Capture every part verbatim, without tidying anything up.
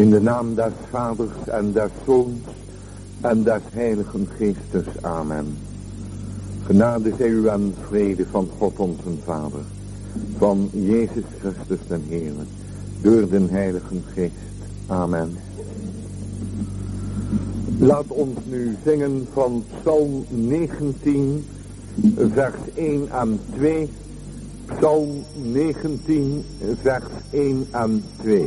In de naam des Vaders en des Zoons en des Heiligen Geestes. Amen. Genade zij u en vrede van God onze Vader, van Jezus Christus den Heer, door den Heiligen Geest. Amen. Laat ons nu zingen van Psalm negentien, vers één en twee. Psalm negentien, vers één en twee.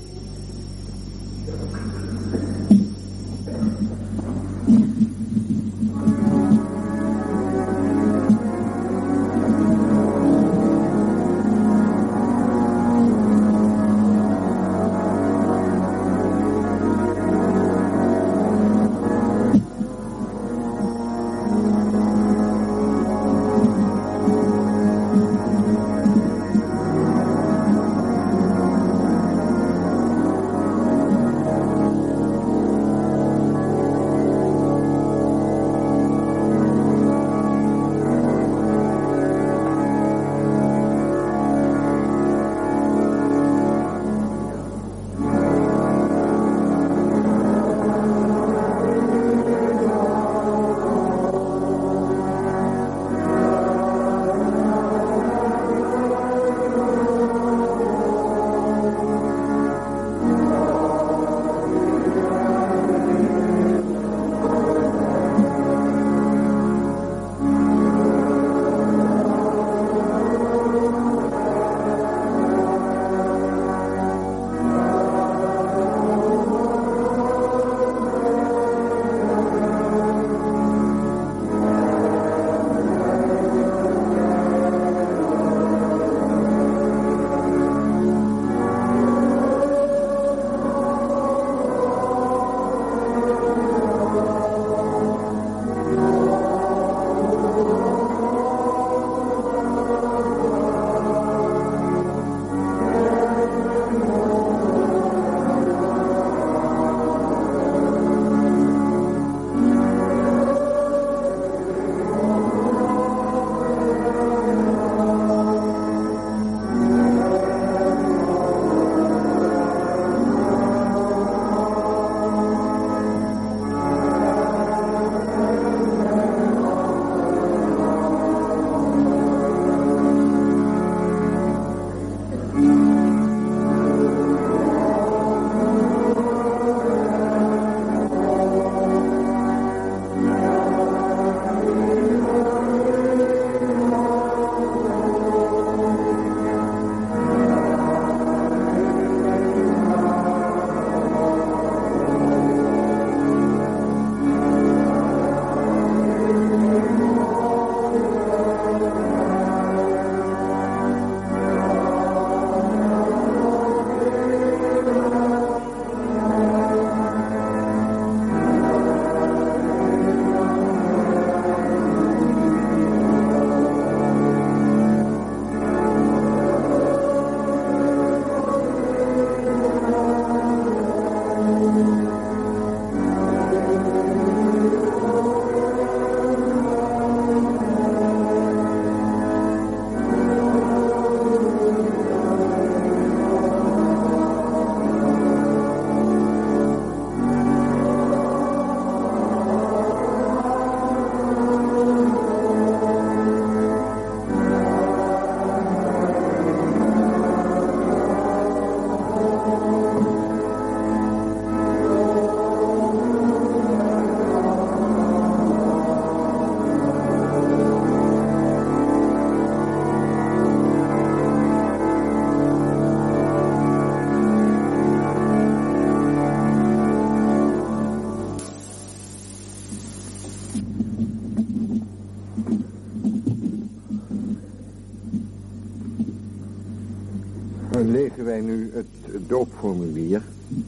Lezen wij nu het doopformulier.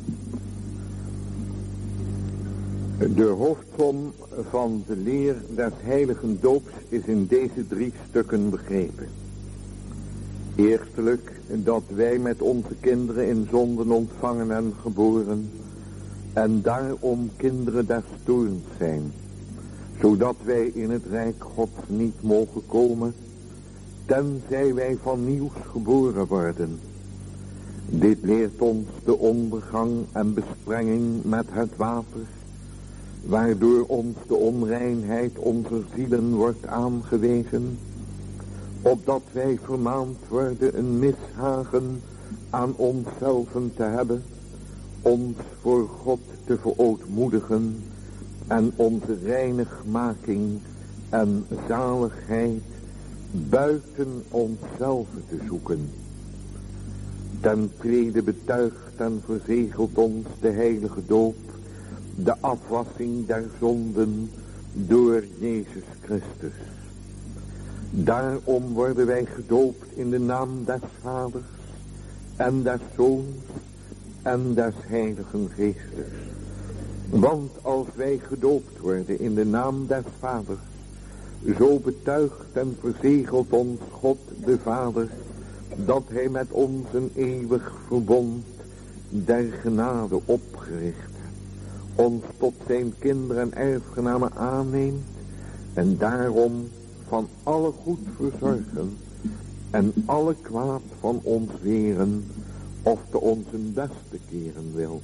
De hoofdsom van de leer des heiligen doops is in deze drie stukken begrepen. Eerstelijk dat wij met onze kinderen in zonden ontvangen en geboren en daarom kinderen des toorns zijn, zodat wij in het rijk Gods niet mogen komen, tenzij wij van nieuws geboren worden. Dit leert ons de ondergang en besprenging met het water, waardoor ons de onreinheid onze zielen wordt aangewezen, opdat wij vermaand worden een mishagen aan onszelven te hebben, ons voor God te verootmoedigen en onze reinigmaking en zaligheid buiten onszelf te zoeken. Ten tweede betuigt en verzegelt ons de heilige doop, de afwassing der zonden door Jezus Christus. Daarom worden wij gedoopt in de naam des Vaders en des Zoons en des Heiligen Geestes. Want als wij gedoopt worden in de naam des Vaders, zo betuigt en verzegelt ons God de Vader, dat hij met ons een eeuwig verbond der genade opgericht heeft, ons tot zijn kinderen en erfgenamen aanneemt en daarom van alle goed verzorgen en alle kwaad van ons weren of te onze beste keren wil.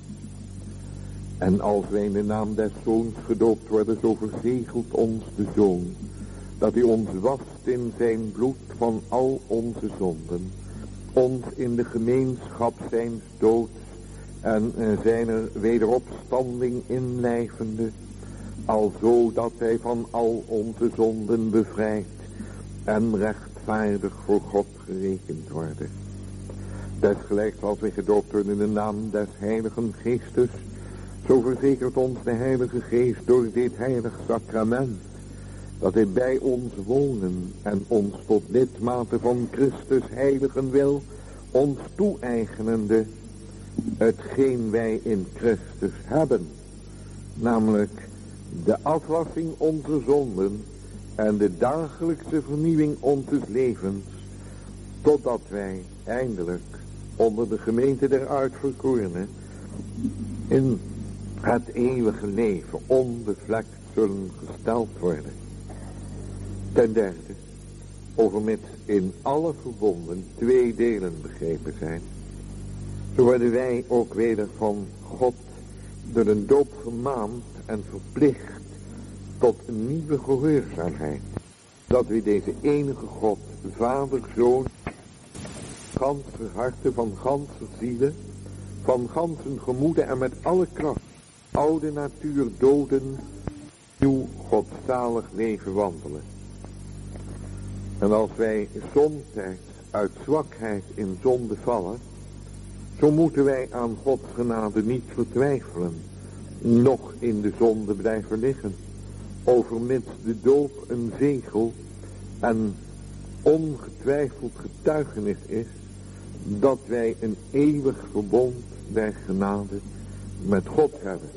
En als wij in de naam des Zoons gedoopt worden, zo verzegelt ons de Zoon, dat hij ons wast in zijn bloed van al onze zonden, ons in de gemeenschap zijns doods en zijner wederopstanding inlijvende, alzo dat hij van al onze zonden bevrijdt en rechtvaardig voor God gerekend worden. Desgelijks als wij gedoopt worden in de naam des Heiligen Geestes, zo verzekert ons de Heilige Geest door dit heilig sacrament, dat hij bij ons wonen en ons tot lidmate van Christus heiligen wil, ons toe-eigenende hetgeen wij in Christus hebben, namelijk de afwassing onze zonden en de dagelijkse vernieuwing onze levens, totdat wij eindelijk onder de gemeente der uitverkorenen in het eeuwige leven onbevlekt zullen gesteld worden. Ten derde, overmits in alle verbonden twee delen begrepen zijn, zo worden wij ook weder van God door een doop vermaand en verplicht tot een nieuwe gehoorzaamheid. Dat we deze enige God, Vader, Zoon, ganse harte, van ganse zielen, van ganse gemoeden en met alle kracht, oude natuur doden, nieuw godzalig leven wandelen. En als wij somtijds uit zwakheid in zonde vallen, zo moeten wij aan Gods genade niet vertwijfelen, noch in de zonde blijven liggen, overmits de doop een zegel en ongetwijfeld getuigenis is, dat wij een eeuwig verbond der genade met God hebben.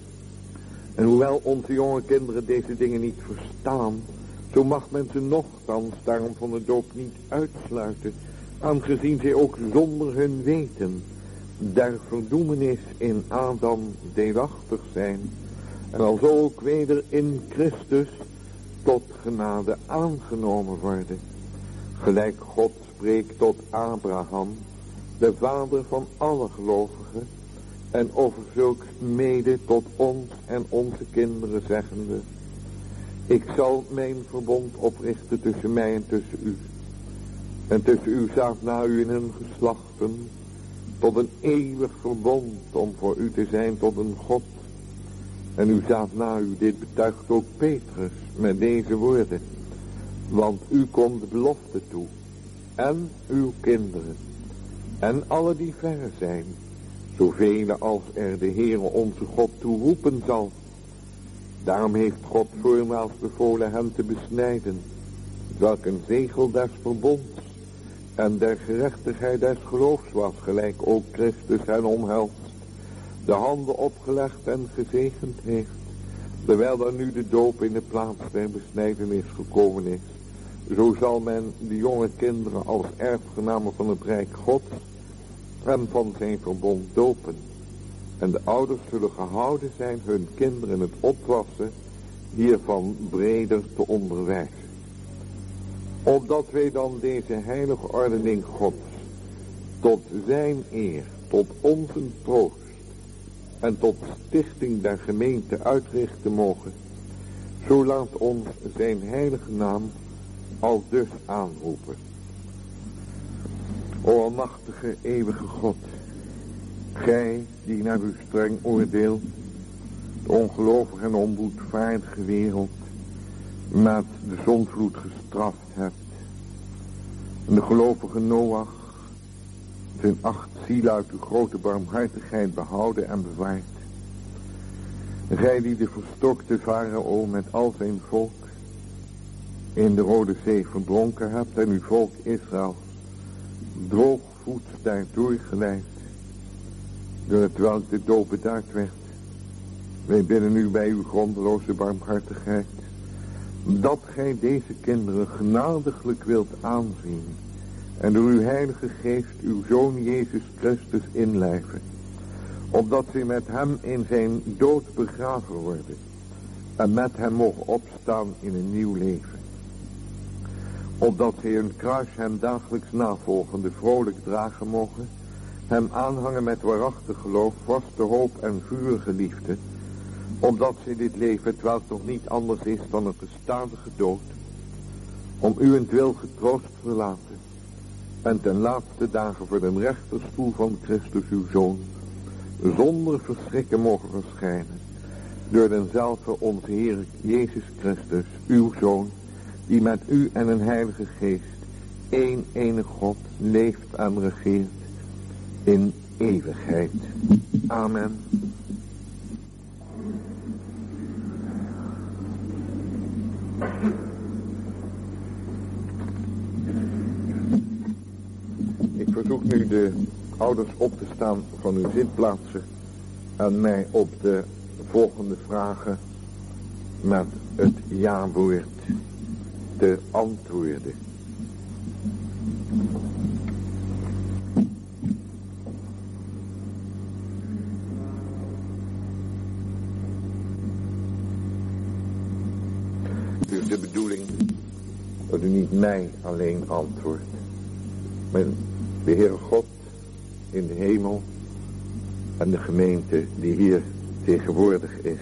En hoewel onze jonge kinderen deze dingen niet verstaan, zo mag men ze nochtans daarom van de doop niet uitsluiten, aangezien zij ook zonder hun weten der verdoemenis in Adam deelachtig zijn, en alzo ook weder in Christus tot genade aangenomen worden. Gelijk God spreekt tot Abraham, de vader van alle gelovigen, en over zulks mede tot ons en onze kinderen zeggende: ik zal mijn verbond oprichten tussen mij en tussen u, en tussen uw zaad na u in hun geslachten, tot een eeuwig verbond om voor u te zijn tot een God. En uw zaad na u, dit betuigt ook Petrus met deze woorden: want u komt de belofte toe, en uw kinderen, en alle die verre zijn, zoveel als er de Heere onze God toe roepen zal. Daarom heeft God voormaals bevolen hen te besnijden, welk een zegel des verbonds en der gerechtigheid des geloofs was, gelijk ook Christus hen omhelst, de handen opgelegd en gezegend heeft, terwijl er nu de doop in de plaats der besnijdenis gekomen is. Zo zal men de jonge kinderen als erfgenamen van het Rijk Gods en van zijn verbond dopen. En de ouders zullen gehouden zijn hun kinderen het opwassen hiervan breder te onderwijzen. Opdat wij dan deze heilige ordening Gods tot zijn eer, tot onze troost en tot stichting der gemeente uitrichten mogen, zo laat ons zijn heilige naam al dus aanroepen. O almachtige eeuwige God, gij die naar uw streng oordeel de ongelovige en onboedvaardige wereld met de zondvloed gestraft hebt en de gelovige Noach zijn acht zielen uit uw grote barmhartigheid behouden en bewaard. Gij die de verstokte Farao met al zijn volk in de Rode Zee verdronken hebt en uw volk Israël droogvoets daardoor geleid, door het welk de dood bedaard werd. Wij bidden u bij uw grondeloze barmhartigheid dat gij deze kinderen genadiglijk wilt aanzien en door uw heilige geest uw Zoon Jezus Christus inlijven, opdat zij met hem in zijn dood begraven worden en met hem mogen opstaan in een nieuw leven. Opdat zij hun kruis hem dagelijks navolgende vrolijk dragen mogen, hem aanhangen met waarachtig geloof, vaste hoop en vurige liefde, opdat zij dit leven, terwijl het nog niet anders is dan een gestadige dood, om uwentwil getroost verlaten en ten laatste dagen voor de rechterstoel van Christus uw Zoon zonder verschrikken mogen verschijnen door denzelfde onze Heer Jezus Christus, uw Zoon, die met u en een heilige geest één enige God leeft en regeert in eeuwigheid. Amen. Ik verzoek nu de ouders op te staan van uw zitplaatsen en mij op de volgende vragen met het ja-woord te antwoorden. Het is de bedoeling dat u niet mij alleen antwoordt, maar de Heere God in de hemel en de gemeente die hier tegenwoordig is.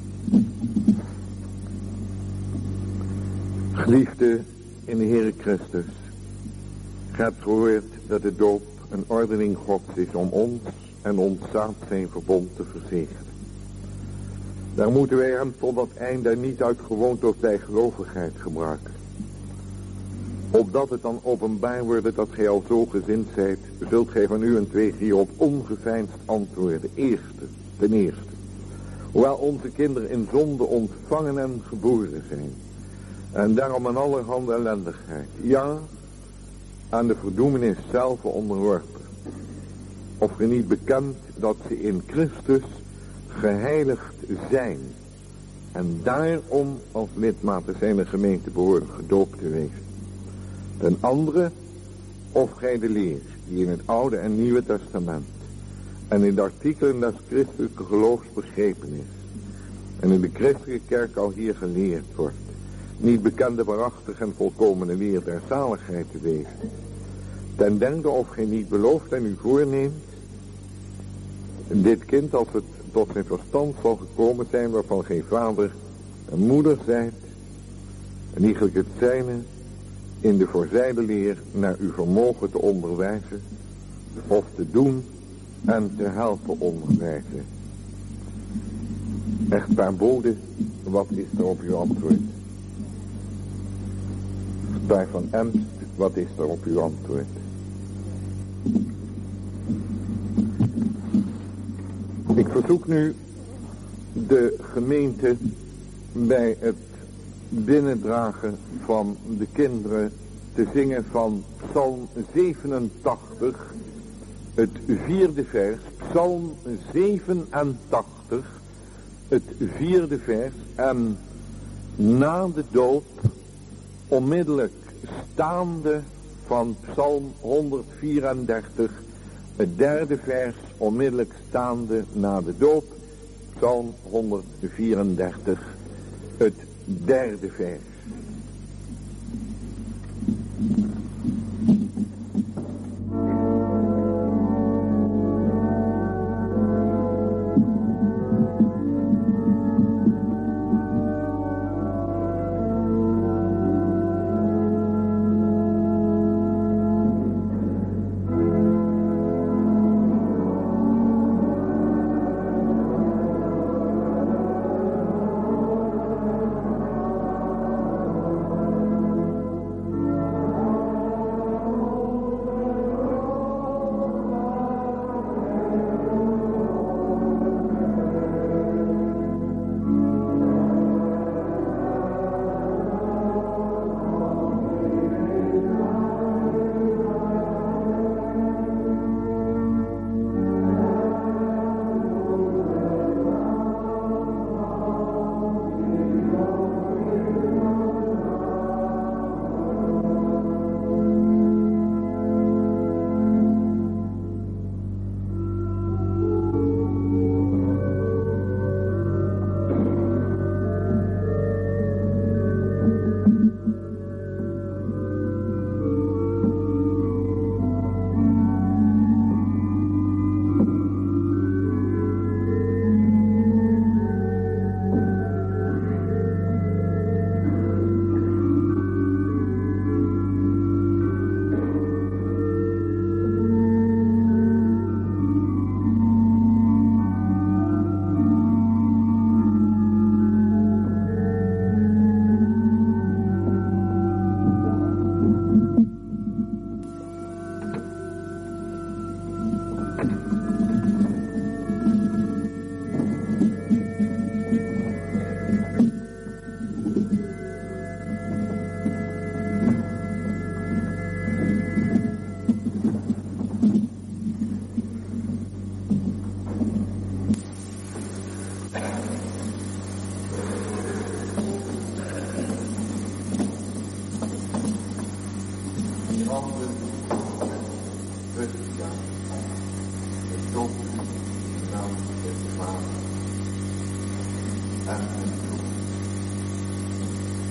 Geliefde in de Heere Christus, gij hebt gehoord dat de doop een ordening Gods is om ons en ons zaad zijn verbond te verzegelen. Daar moeten wij hem tot dat einde niet uit gewoonte of bijgelovigheid gebruiken. Opdat het dan openbaar wordt dat gij al zo gezind zijt, zult gij van u en twee hierop ongeveinsd antwoorden. Eerste, ten eerste, hoewel onze kinderen in zonde ontvangen en geboren zijn, en daarom aan allerhande ellendigheid, ja, aan de verdoemenis zelf onderworpen, of ge niet bekend dat ze in Christus geheiligd zijn, en daarom als lidmaten zijn de gemeente behoren gedoopt te wezen. Ten andere, of gij de leer die in het Oude en Nieuwe Testament en in de artikelen des christelijke geloofs begrepen is en in de christelijke kerk al hier geleerd wordt, niet bekende, waarachtig en volkomene leer der zaligheid te wezen. Ten derde, of gij niet belooft en u voorneemt dit kind, als het tot zijn verstand zal gekomen zijn, waarvan geen vader en moeder zijt, en eigenlijk het zijne, in de voorzijde leer naar uw vermogen te onderwijzen, of te doen en te helpen onderwijzen. Echtpaar Bode, wat is er op uw antwoord? Echtpaar van Emst, wat is er op uw antwoord? Ik verzoek nu de gemeente bij het binnendragen van de kinderen te zingen van Psalm zevenentachtig, het vierde vers, Psalm zevenentachtig, het vierde vers, en na de doop onmiddellijk staande van Psalm honderdvierendertig, het derde vers, onmiddellijk staande na de doop, Psalm honderdvierendertig, het derde vers.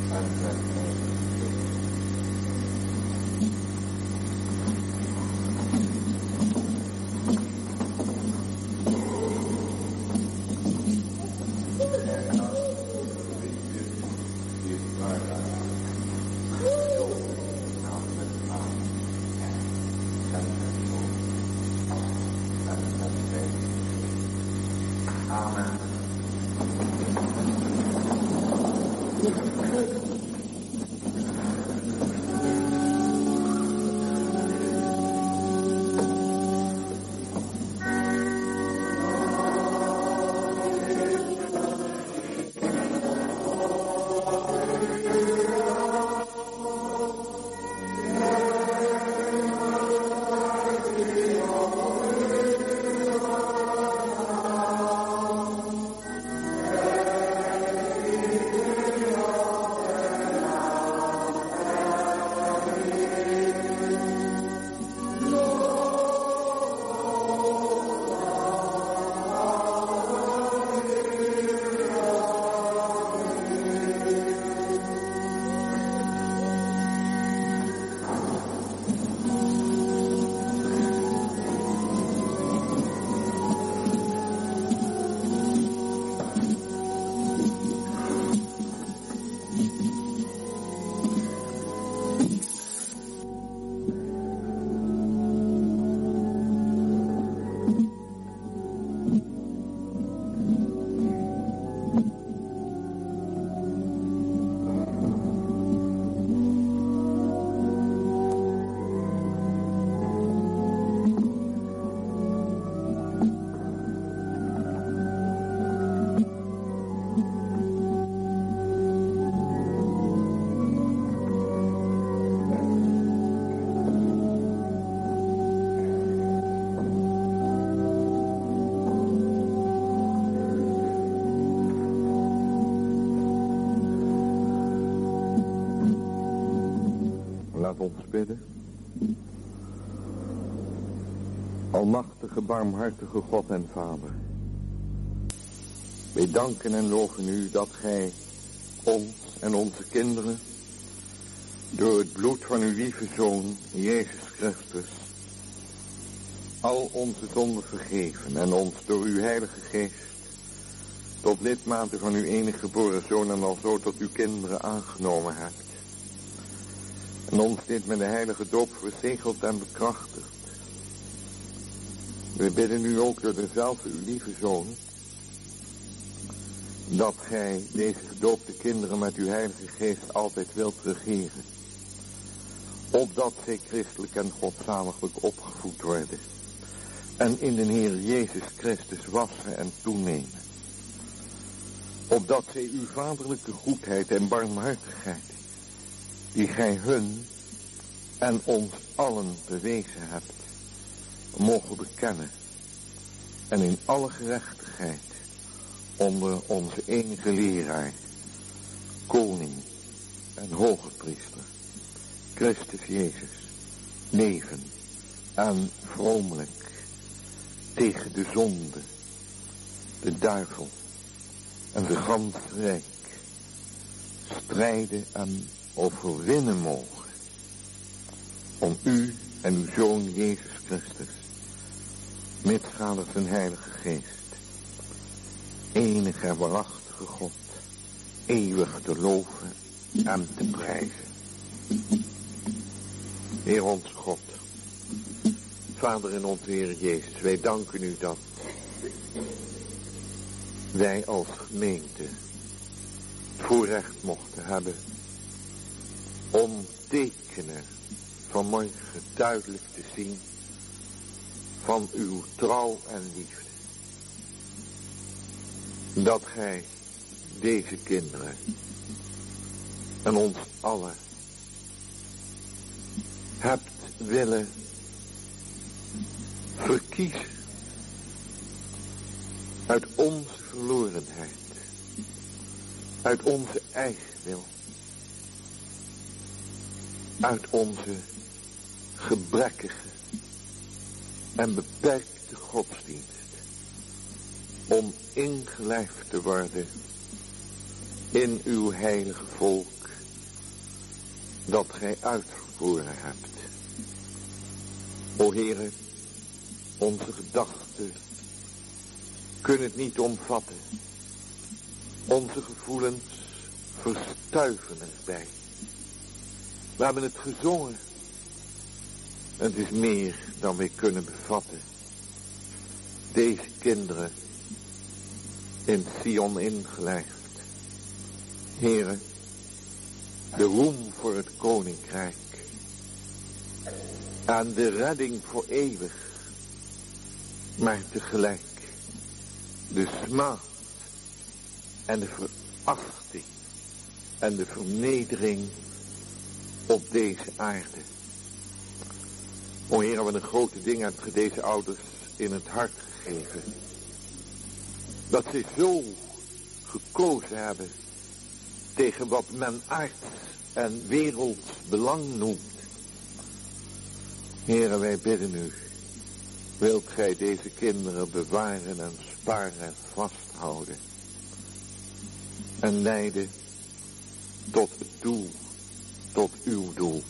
ons bidden. Almachtige, barmhartige God en Vader. Wij danken en loven u dat gij ons en onze kinderen door het bloed van uw lieve Zoon, Jezus Christus, al onze zonden vergeven en ons door uw Heilige Geest tot lidmaten van uw enige geboren Zoon en alzo tot uw kinderen aangenomen hebt. En ons dit met de heilige doop verzegeld en bekrachtigd. We bidden u ook door dezelfde uw lieve Zoon, dat gij deze gedoopte kinderen met uw Heilige Geest altijd wilt regeren, opdat zij christelijk en godzaliglijk opgevoed worden en in de Heer Jezus Christus wassen en toenemen, opdat zij uw vaderlijke goedheid en barmhartigheid, die gij hun en ons allen bewezen hebt, mogen bekennen en in alle gerechtigheid onder onze enige leraar, koning en hoge priester, Christus Jezus, leven en vromelijk tegen de zonde, de duivel en de ganse rijk strijden en overwinnen mogen, om u en uw Zoon Jezus Christus, mitsgaande zijn Heilige Geest, enige en waarachtige God, eeuwig te loven en te prijzen. Heer onze God, Vader in onze Heer Jezus, wij danken u dat wij als gemeente het voorrecht mochten hebben om tekenen vanmorgen duidelijk te zien van uw trouw en liefde. Dat gij deze kinderen en ons allen hebt willen verkiezen uit onze verlorenheid, uit onze eigen wil, uit onze gebrekkige en beperkte godsdienst, om ingelijfd te worden in uw heilige volk dat gij uitverkoren hebt. O Heere, onze gedachten kunnen het niet omvatten. Onze gevoelens verstuiven erbij. We hebben het gezongen. Het is meer dan wij kunnen bevatten. Deze kinderen in Sion ingelijfd. Heere, de roem voor het koninkrijk. En de redding voor eeuwig. Maar tegelijk de smaad en de verachting en de vernedering op deze aarde. O Heer, wat een grote ding hebt ge deze ouders in het hart gegeven. Dat ze zo gekozen hebben tegen wat men aards en werelds belang noemt. Heere, wij bidden u, wilt gij deze kinderen bewaren en sparen en vasthouden. En leiden tot het doel, tot uw doel.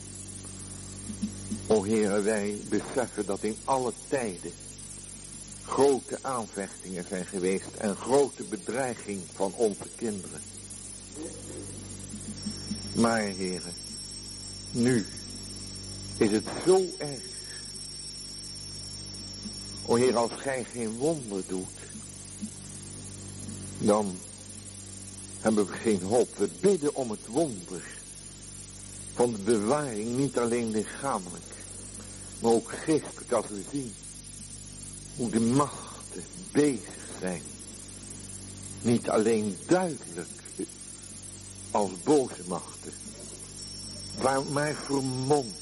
O Heere, wij beseffen dat in alle tijden grote aanvechtingen zijn geweest en grote bedreiging van onze kinderen. Maar Heere, nu is het zo erg. O Heer, als gij geen wonder doet, dan hebben we geen hoop. We bidden om het wonder van de bewaring, niet alleen lichamelijk, maar ook geestelijk, als we zien hoe de machten bezig zijn. Niet alleen duidelijk als boze machten, maar vermomd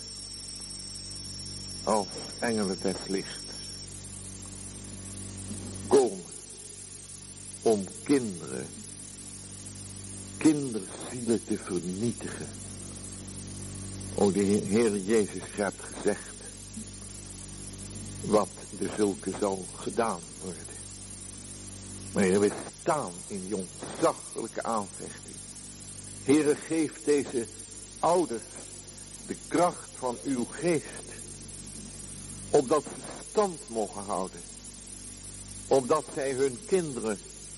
als engelen des lichts. Komen om kinderen, kinderzielen te vernietigen. O, de Heer Jezus hebt gezegd, wat de zulke zal gedaan worden. Maar we staan in die ontzaglijke aanvechting. Heere, geef deze ouders de kracht van uw geest, opdat ze stand mogen houden, opdat zij hun kinderen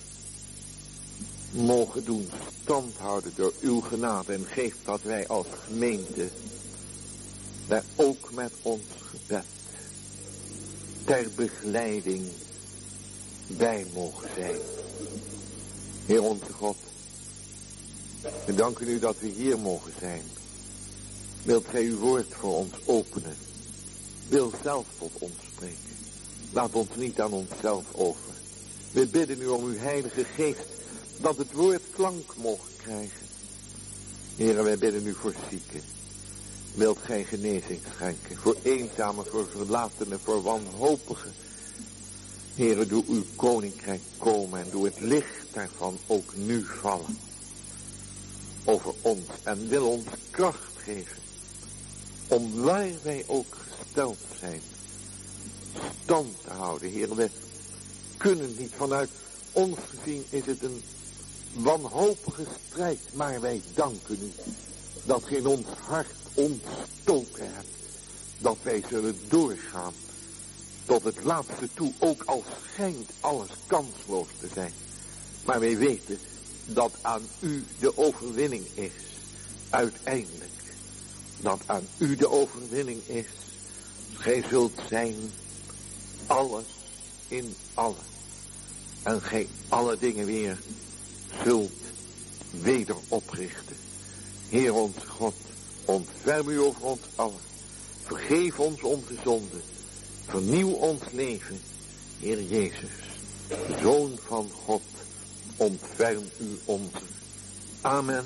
mogen doen stand houden door uw genade. En geef dat wij als gemeente daar ook met ons gebed ter begeleiding bij mogen zijn. Heer onze God, we danken u dat we hier mogen zijn. Wilt gij uw woord voor ons openen? Wil zelf tot ons spreken. Laat ons niet aan onszelf over. We bidden u om uw heilige geest, dat het woord klank mogen krijgen. Heere, wij bidden u voor zieken. Wilt gij genezing schenken, voor eenzamen, voor verlatenen, voor wanhopigen. Heere, doe uw koninkrijk komen en doe het licht daarvan ook nu vallen over ons. En wil ons kracht geven om waar wij ook gesteld zijn, stand te houden. Heere, we kunnen niet, vanuit ons gezien is het een wanhopige strijd, maar wij danken u dat gij in ons hart ontstoken hebt, dat wij zullen doorgaan tot het laatste toe, ook al schijnt alles kansloos te zijn. Maar wij weten dat aan u de overwinning is, uiteindelijk. Dat aan u de overwinning is. Gij zult zijn alles in allen. En gij alle dingen weer zult weder oprichten. Heer onze God, ontferm u over ons allen. Vergeef ons onze zonden. Vernieuw ons leven. Heer Jezus, Zoon van God, ontferm u onze. Amen.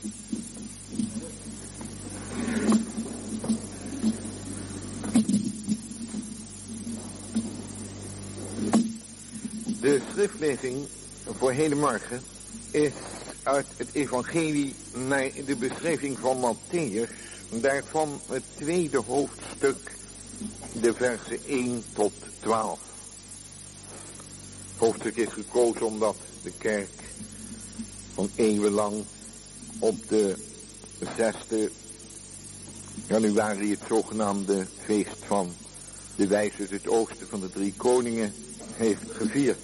De schriftlezing voor hedenmorgen is uit het evangelie naar de beschrijving van Matthäus, daarvan het tweede hoofdstuk, de versen één tot twaalf. Het hoofdstuk is gekozen omdat de kerk van eeuwenlang op de zesde januari het zogenaamde feest van de wijs uit het oosten van de drie koningen heeft gevierd.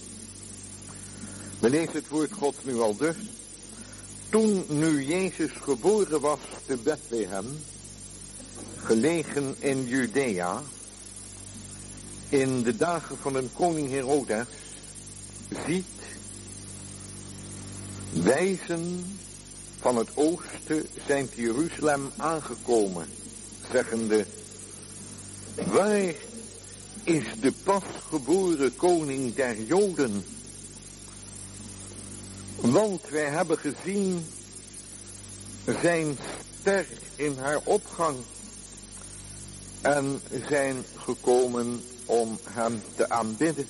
We lezen het woord Gods nu al dus. Toen nu Jezus geboren was te Bethlehem, gelegen in Judea, in de dagen van een koning Herodes, ziet, wijzen van het oosten zijn te Jeruzalem aangekomen, zeggende, waar is de pasgeboren koning der Joden? Want wij hebben gezien zijn ster in haar opgang en zijn gekomen om hem te aanbidden.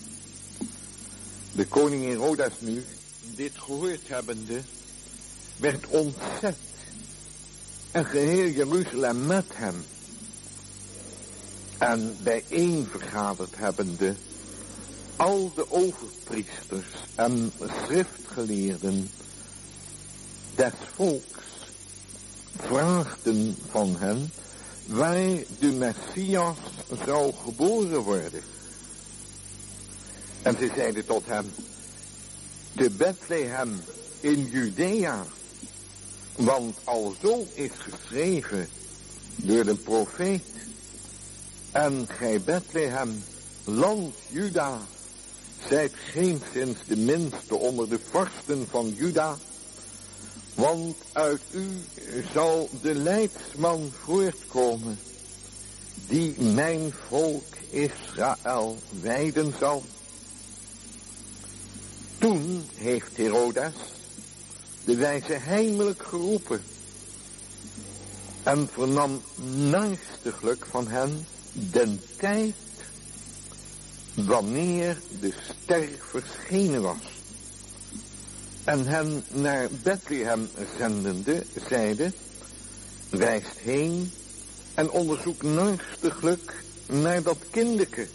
De koning Herodes nu, dit gehoord hebbende, werd ontzet en geheel Jeruzalem met hem. En bijeen vergaderd hebbende, al de overpriesters en schriftgeleerden des volks vraagden van hen waar de Messias zou geboren worden. En ze zeiden tot hem, te Bethlehem in Judea, want alzo is geschreven door de profeet, en gij Bethlehem, land Juda, zijt geenszins de minste onder de vorsten van Juda, want uit u zal de leidsman voortkomen, die mijn volk Israël wijden zal. Toen heeft Herodes de wijze heimelijk geroepen en vernam naastiglijk van hen den tijd wanneer de ster verschenen was. En hen naar Bethlehem zendende, zeide, reist heen en onderzoek naastiglijk naar dat kindeke.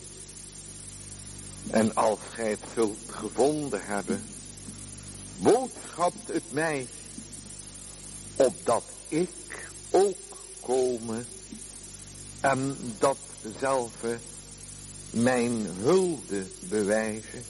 En als gij het zult gevonden hebben, boodschapt het mij, opdat ik ook komen en datzelfde mijn hulde bewijzen.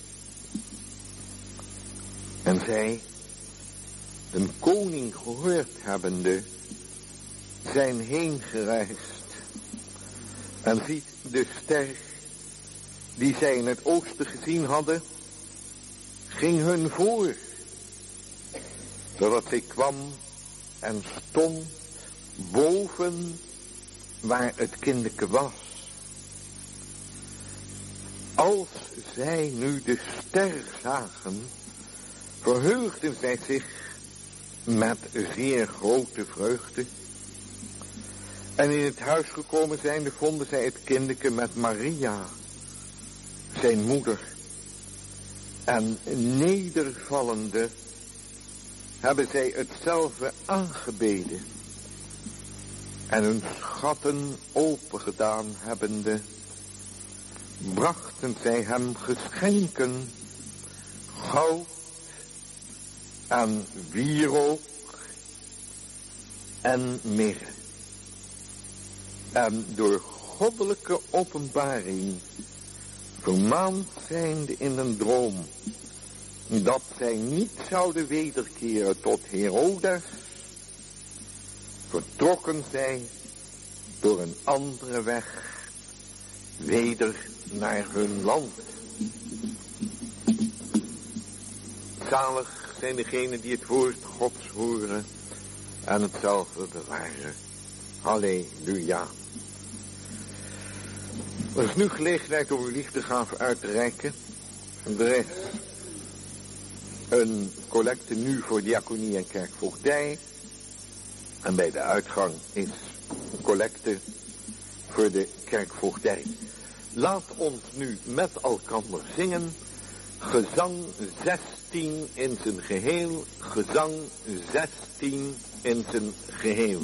En zij, een koning gehoord hebbende, zijn heen gereisd en ziet de ster die zij in het oosten gezien hadden, ging hun voor, zodat zij kwam en stond boven waar het kindeke was. Als zij nu de ster zagen, verheugden zij zich met zeer grote vreugde. En in het huis gekomen zijnde vonden zij het kindeke met Maria, zijn moeder. En nedervallende hebben zij hetzelfde aangebeden. En hun schatten opengedaan hebbende, brachten zij hem geschenken, goud en wierook en mirre. En door goddelijke openbaring vermaand zijnde in een droom, dat zij niet zouden wederkeren tot Herodes, vertrokken zij door een andere weg weder naar hun land. Zalig zijn degenen die het woord Gods horen en hetzelfde bewaren. Halleluja. Er is nu gelegenheid om uw liefdegave uit te reiken. Er is een collecte nu voor diaconie en kerkvoogdij. En bij de uitgang is een collecte voor de kerkvoogdij. Laat ons nu met elkander zingen. Gezang zestien in zijn geheel. Gezang zestien in zijn geheel.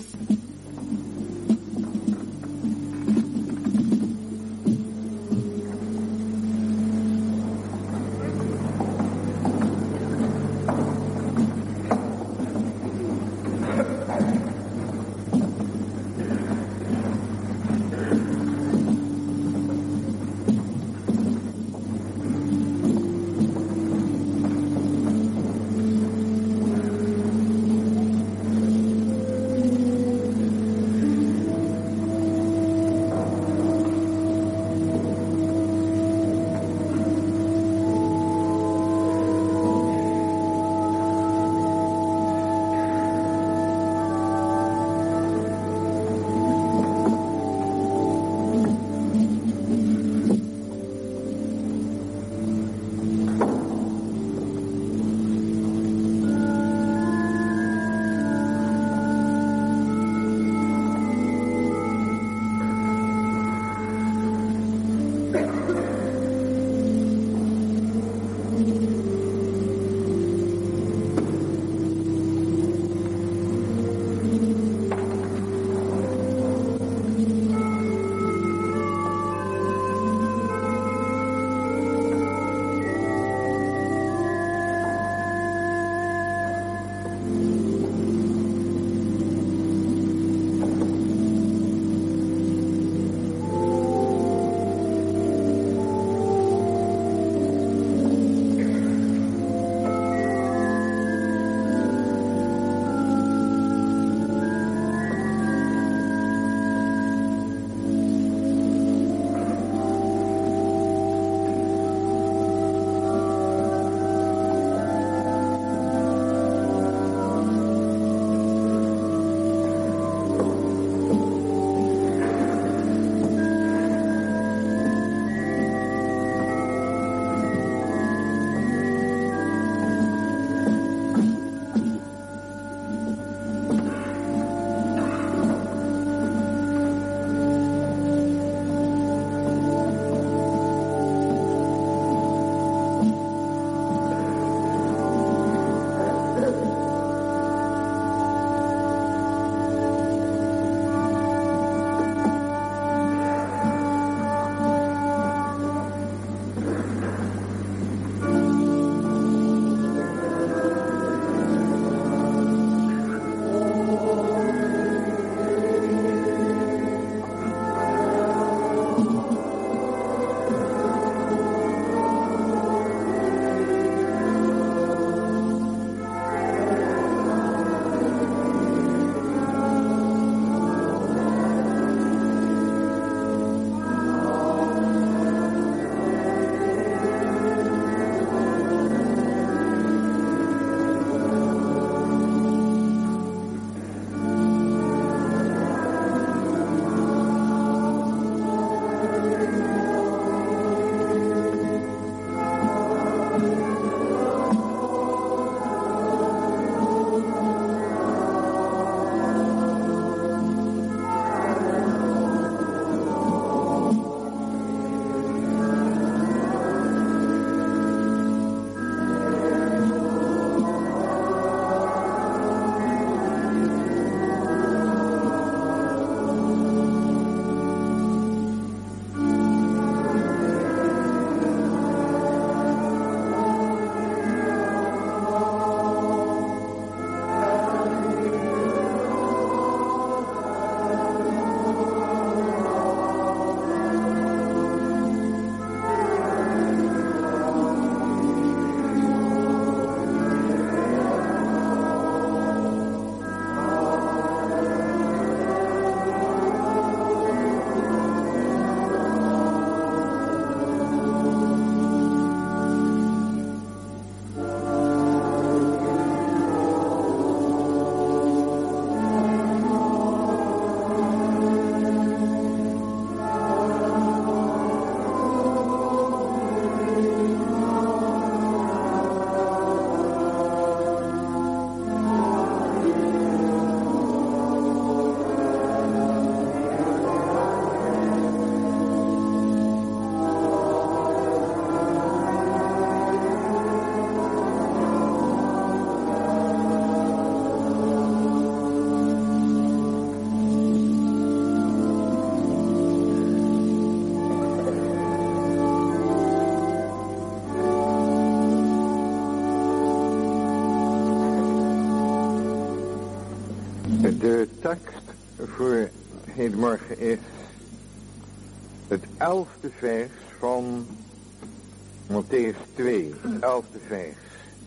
De tekst voor hedenmorgen is het elfde vers van Mattheüs twee, het elfde vers.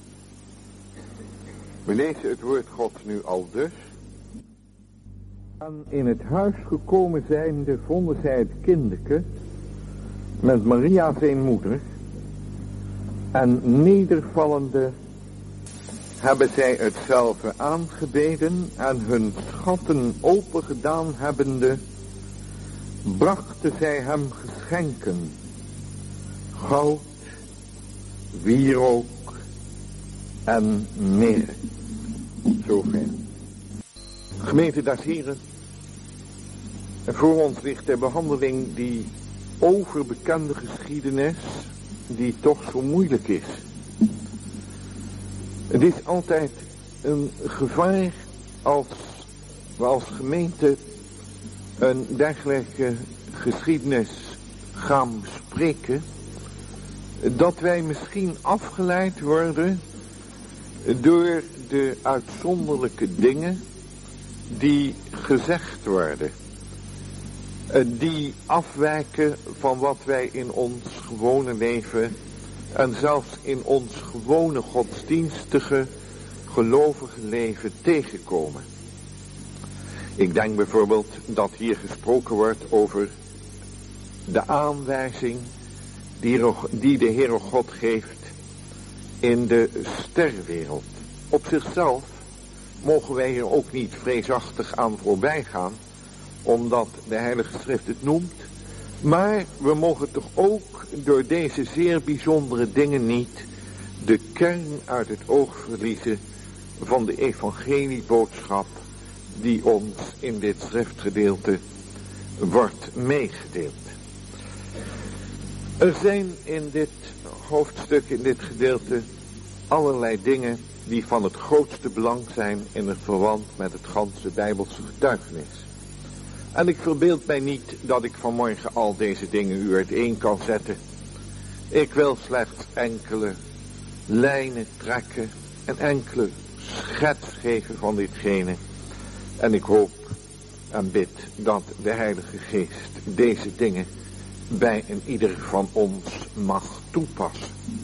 We lezen het woord God nu al dus. En in het huis gekomen zijnde vonden zij het kindeke met Maria zijn moeder, en nedervallende hebben zij hetzelfde aangebeden, en hun schatten opengedaan hebbende, brachten zij hem geschenken, goud, wierook en mirre. Zover. Gemeente des Heren, voor ons ligt ter behandeling die overbekende geschiedenis die toch zo moeilijk is. Het is altijd een gevaar als we als gemeente een dergelijke geschiedenis gaan bespreken, dat wij misschien afgeleid worden door de uitzonderlijke dingen die gezegd worden, die afwijken van wat wij in ons gewone leven en zelfs in ons gewone godsdienstige, gelovige leven tegenkomen. Ik denk bijvoorbeeld dat hier gesproken wordt over de aanwijzing die de Heere God geeft in de sterrenwereld. Op zichzelf mogen wij hier ook niet vreesachtig aan voorbij gaan, omdat de Heilige Schrift het noemt. Maar we mogen toch ook door deze zeer bijzondere dingen niet de kern uit het oog verliezen van de evangelieboodschap die ons in dit schriftgedeelte wordt meegedeeld. Er zijn in dit hoofdstuk, in dit gedeelte, allerlei dingen die van het grootste belang zijn in het verband met het ganse Bijbelse getuigenis. En ik verbeeld mij niet dat ik vanmorgen al deze dingen u uiteen kan zetten. Ik wil slechts enkele lijnen trekken en enkele schets geven van ditgene. En ik hoop en bid dat de Heilige Geest deze dingen bij een ieder van ons mag toepassen.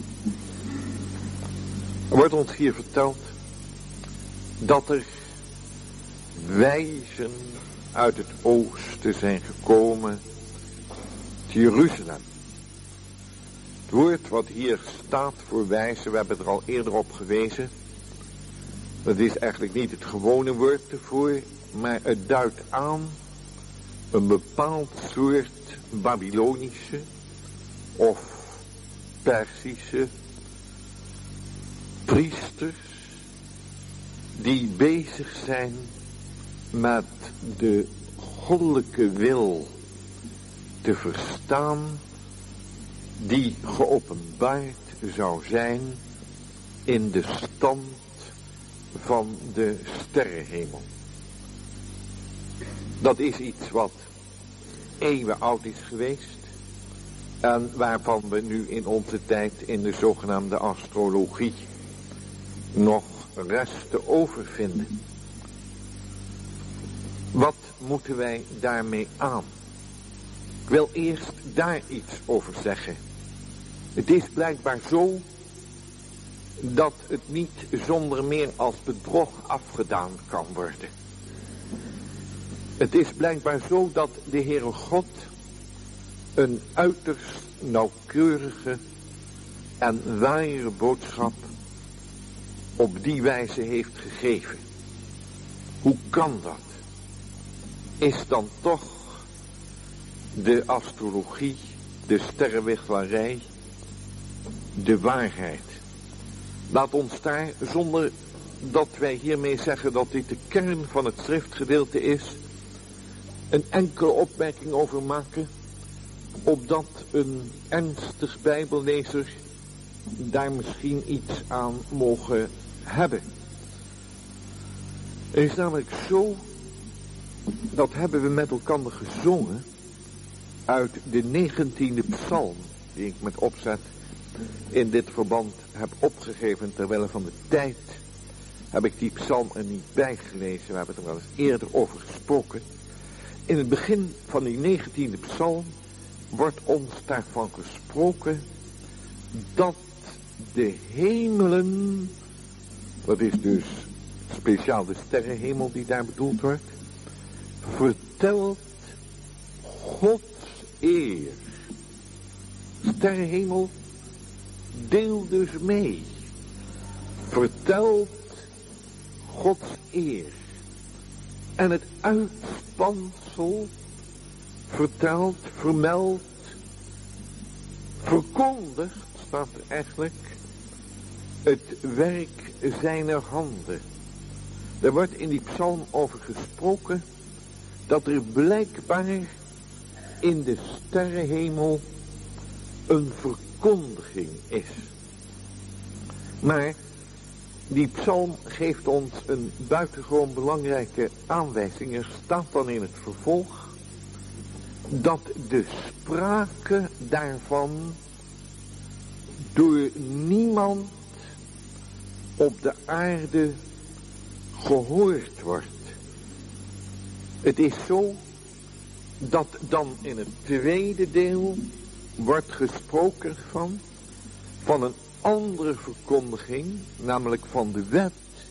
Er wordt ons hier verteld dat er wijzen uit het oosten zijn gekomen te Jeruzalem. Het woord wat hier staat voor wijzen, we hebben er al eerder op gewezen. Dat is eigenlijk niet het gewone woord ervoor, maar het duidt aan een bepaald soort Babylonische of Perzische priesters die bezig zijn met de goddelijke wil te verstaan die geopenbaard zou zijn in de stand van de sterrenhemel. Dat is iets wat eeuwen oud is geweest en waarvan we nu in onze tijd in de zogenaamde astrologie nog resten overvinden. Wat moeten wij daarmee aan? Ik wil eerst daar iets over zeggen. Het is blijkbaar zo dat het niet zonder meer als bedrog afgedaan kan worden. Het is blijkbaar zo dat de Heere God een uiterst nauwkeurige en ware boodschap op die wijze heeft gegeven. Hoe kan dat? Is dan toch de astrologie, de sterrenwichterij, de waarheid? Laat ons daar, zonder dat wij hiermee zeggen dat dit de kern van het schriftgedeelte is, een enkele opmerking over maken, opdat een ernstig bijbellezer daar misschien iets aan mogen hebben. Het is namelijk zo, dat hebben we met elkaar gezongen uit de negentiende psalm, die ik met opzet in dit verband heb opgegeven terwille van de tijd heb ik die psalm er niet bij gelezen. We hebben er wel eens eerder over gesproken. In het begin van die negentiende psalm wordt ons daarvan gesproken dat de hemelen, dat is dus speciaal de sterrenhemel die daar bedoeld wordt, vertelt Gods eer. Sterrenhemel, deel dus mee. Vertelt Gods eer. En het uitspansel vertelt, vermeldt, verkondigt, staat er eigenlijk, het werk zijner handen. Er wordt in die psalm over gesproken dat er blijkbaar in de sterrenhemel een verkondiging is. Maar die psalm geeft ons een buitengewoon belangrijke aanwijzing. Er staat dan in het vervolg dat de sprake daarvan door niemand op de aarde gehoord wordt. Het is zo dat dan in het tweede deel wordt gesproken van, van een andere verkondiging, namelijk van de wet,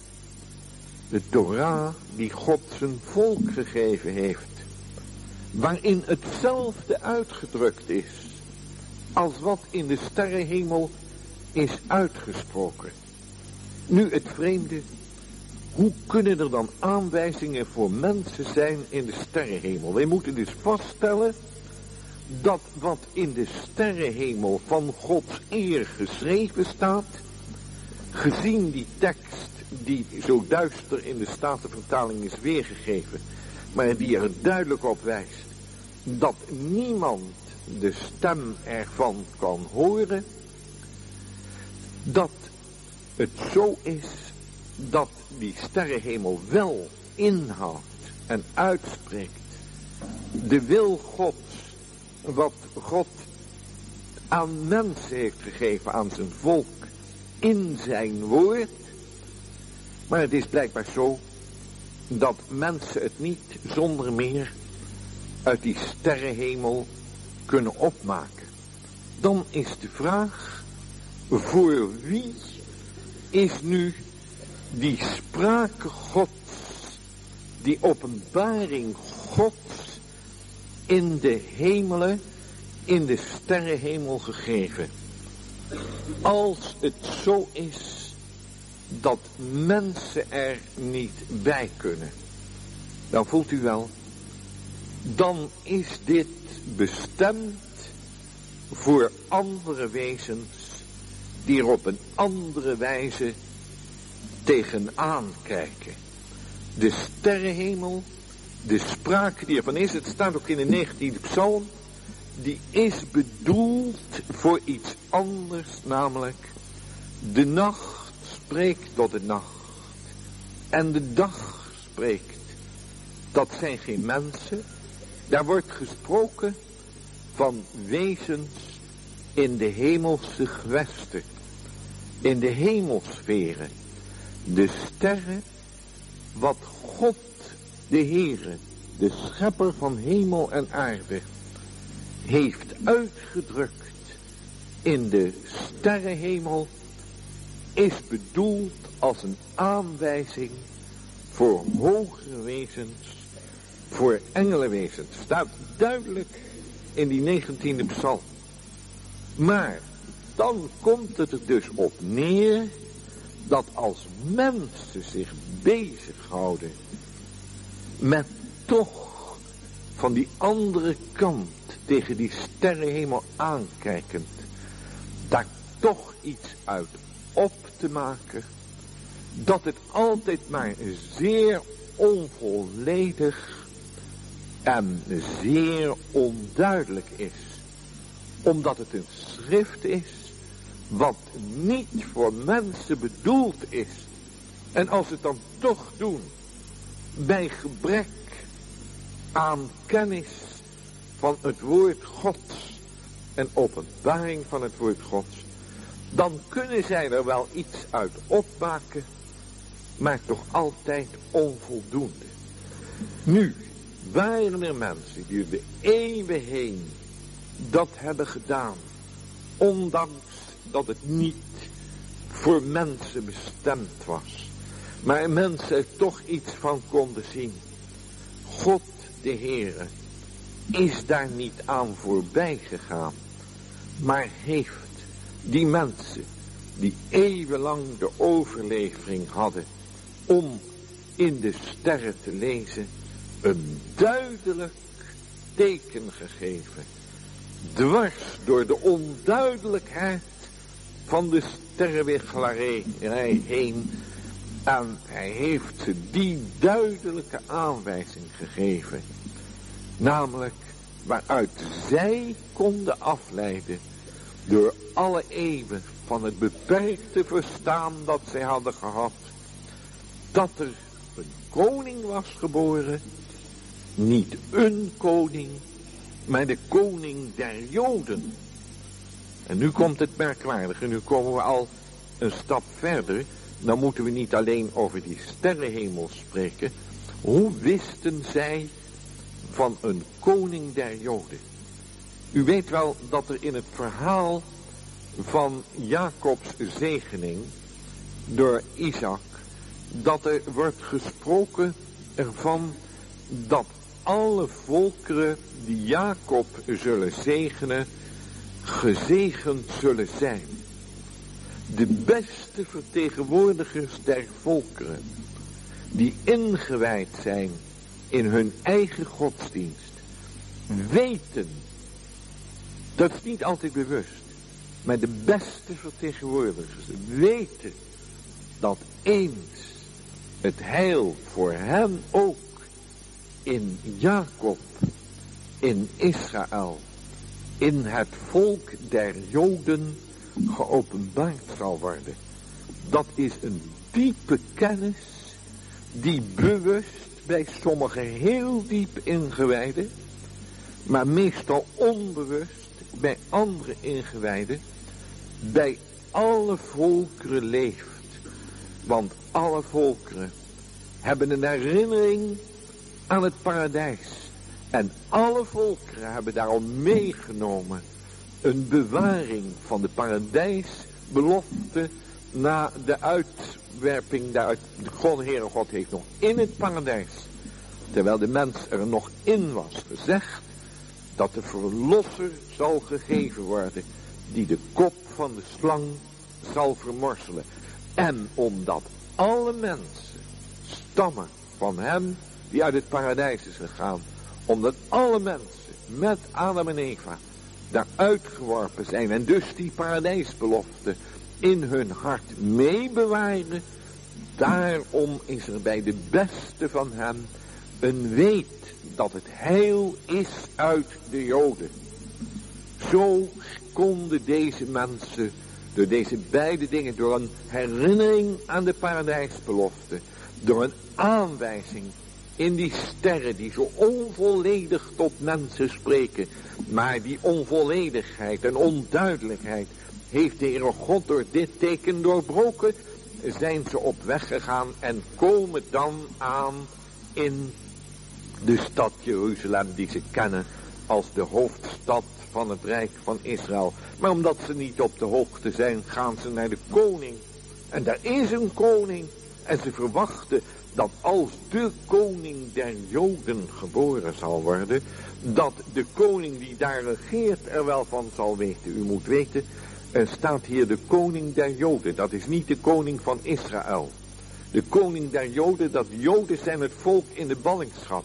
de Torah die God zijn volk gegeven heeft, waarin hetzelfde uitgedrukt is als wat in de sterrenhemel is uitgesproken. Nu het vreemde, hoe kunnen er dan aanwijzingen voor mensen zijn in de sterrenhemel? Wij moeten dus vaststellen dat wat in de sterrenhemel van Gods eer geschreven staat, gezien die tekst die zo duister in de Statenvertaling is weergegeven, maar die er duidelijk op wijst dat niemand de stem ervan kan horen, dat het zo is dat die sterrenhemel wel inhoudt en uitspreekt de wil Gods, wat God aan mensen heeft gegeven, aan zijn volk, in zijn woord. Maar het is blijkbaar zo dat mensen het niet zonder meer uit die sterrenhemel kunnen opmaken. Dan is de vraag, voor wie is nu die sprake Gods, die openbaring Gods in de hemelen, in de sterrenhemel gegeven? Als het zo is dat mensen er niet bij kunnen, dan voelt u wel, dan is dit bestemd voor andere wezens die er op een andere wijze tegenaan kijken. De sterrenhemel, de sprake die ervan is, het staat ook in de negentiende psalm, die is bedoeld voor iets anders, namelijk de nacht spreekt tot de nacht en de dag spreekt. Dat zijn geen mensen, daar wordt gesproken van wezens in de hemelse gewesten, in de hemelsferen, de sterren, wat God de Heere, de schepper van hemel en aarde, heeft uitgedrukt in de sterrenhemel, is bedoeld als een aanwijzing voor hogere wezens, voor engelenwezens. Staat duidelijk in die negentiende psalm. Maar dan komt het er dus op neer dat als mensen zich bezighouden met toch van die andere kant tegen die sterrenhemel aankijkend, daar toch iets uit op te maken, dat het altijd maar zeer onvolledig en zeer onduidelijk is, omdat het een schrift is wat niet voor mensen bedoeld is. En als het dan toch doen, bij gebrek aan kennis van het woord Gods en openbaring van het woord Gods, dan kunnen zij er wel iets uit opmaken, maar toch altijd onvoldoende. Nu waren er mensen die door de eeuwen heen dat hebben gedaan, ondanks dat het niet voor mensen bestemd was, maar mensen er toch iets van konden zien. God de Heere is daar niet aan voorbij gegaan, maar heeft die mensen die eeuwenlang de overlevering hadden om in de sterren te lezen, een duidelijk teken gegeven, dwars door de onduidelijkheid van de sterrenwichelarij heen. En hij heeft ze die duidelijke aanwijzing gegeven, namelijk waaruit zij konden afleiden door alle eeuwen van het beperkte verstaan dat zij hadden gehad, dat er een koning was geboren, niet een koning, maar de koning der Joden. En nu komt het merkwaardige, nu komen we al een stap verder. Dan moeten we niet alleen over die sterrenhemel spreken. Hoe wisten zij van een koning der Joden? U weet wel dat er in het verhaal van Jacobs zegening door Isaac, dat er wordt gesproken ervan dat alle volkeren die Jacob zullen zegenen, gezegend zullen zijn. De beste vertegenwoordigers der volkeren, die ingewijd zijn in hun eigen godsdienst, weten, dat is niet altijd bewust, maar de beste vertegenwoordigers weten dat eens het heil voor hen ook in Jacob, in Israël, in het volk der Joden geopenbaard zal worden. Dat is een diepe kennis die bewust bij sommigen heel diep ingewijden, maar meestal onbewust bij andere ingewijden, bij alle volkeren leeft. Want alle volkeren hebben een herinnering aan het paradijs. En alle volkeren hebben daarom meegenomen een bewaring van de paradijsbelofte na de uitwerping daaruit. De God, Heere God heeft nog in het paradijs, terwijl de mens er nog in was, gezegd dat de verlosser zal gegeven worden die de kop van de slang zal vermorselen. En omdat alle mensen stammen van hem die uit het paradijs is gegaan, omdat alle mensen met Adam en Eva daar uitgeworpen zijn en dus die paradijsbelofte in hun hart meebewaren, daarom is er bij de beste van hen een weet dat het heil is uit de Joden. Zo konden deze mensen door deze beide dingen, door een herinnering aan de paradijsbelofte, door een aanwijzing in die sterren die zo onvolledig tot mensen spreken, maar die onvolledigheid en onduidelijkheid heeft de Heere God door dit teken doorbroken, zijn ze op weg gegaan en komen dan aan in de stad Jeruzalem die ze kennen als de hoofdstad van het Rijk van Israël. Maar omdat ze niet op de hoogte zijn, gaan ze naar de koning. En daar is een koning. En ze verwachten dat als de koning der Joden geboren zal worden, dat de koning die daar regeert er wel van zal weten. U moet weten, er staat hier de koning der Joden. Dat is niet de koning van Israël. De koning der Joden, dat Joden zijn het volk in de ballingschap.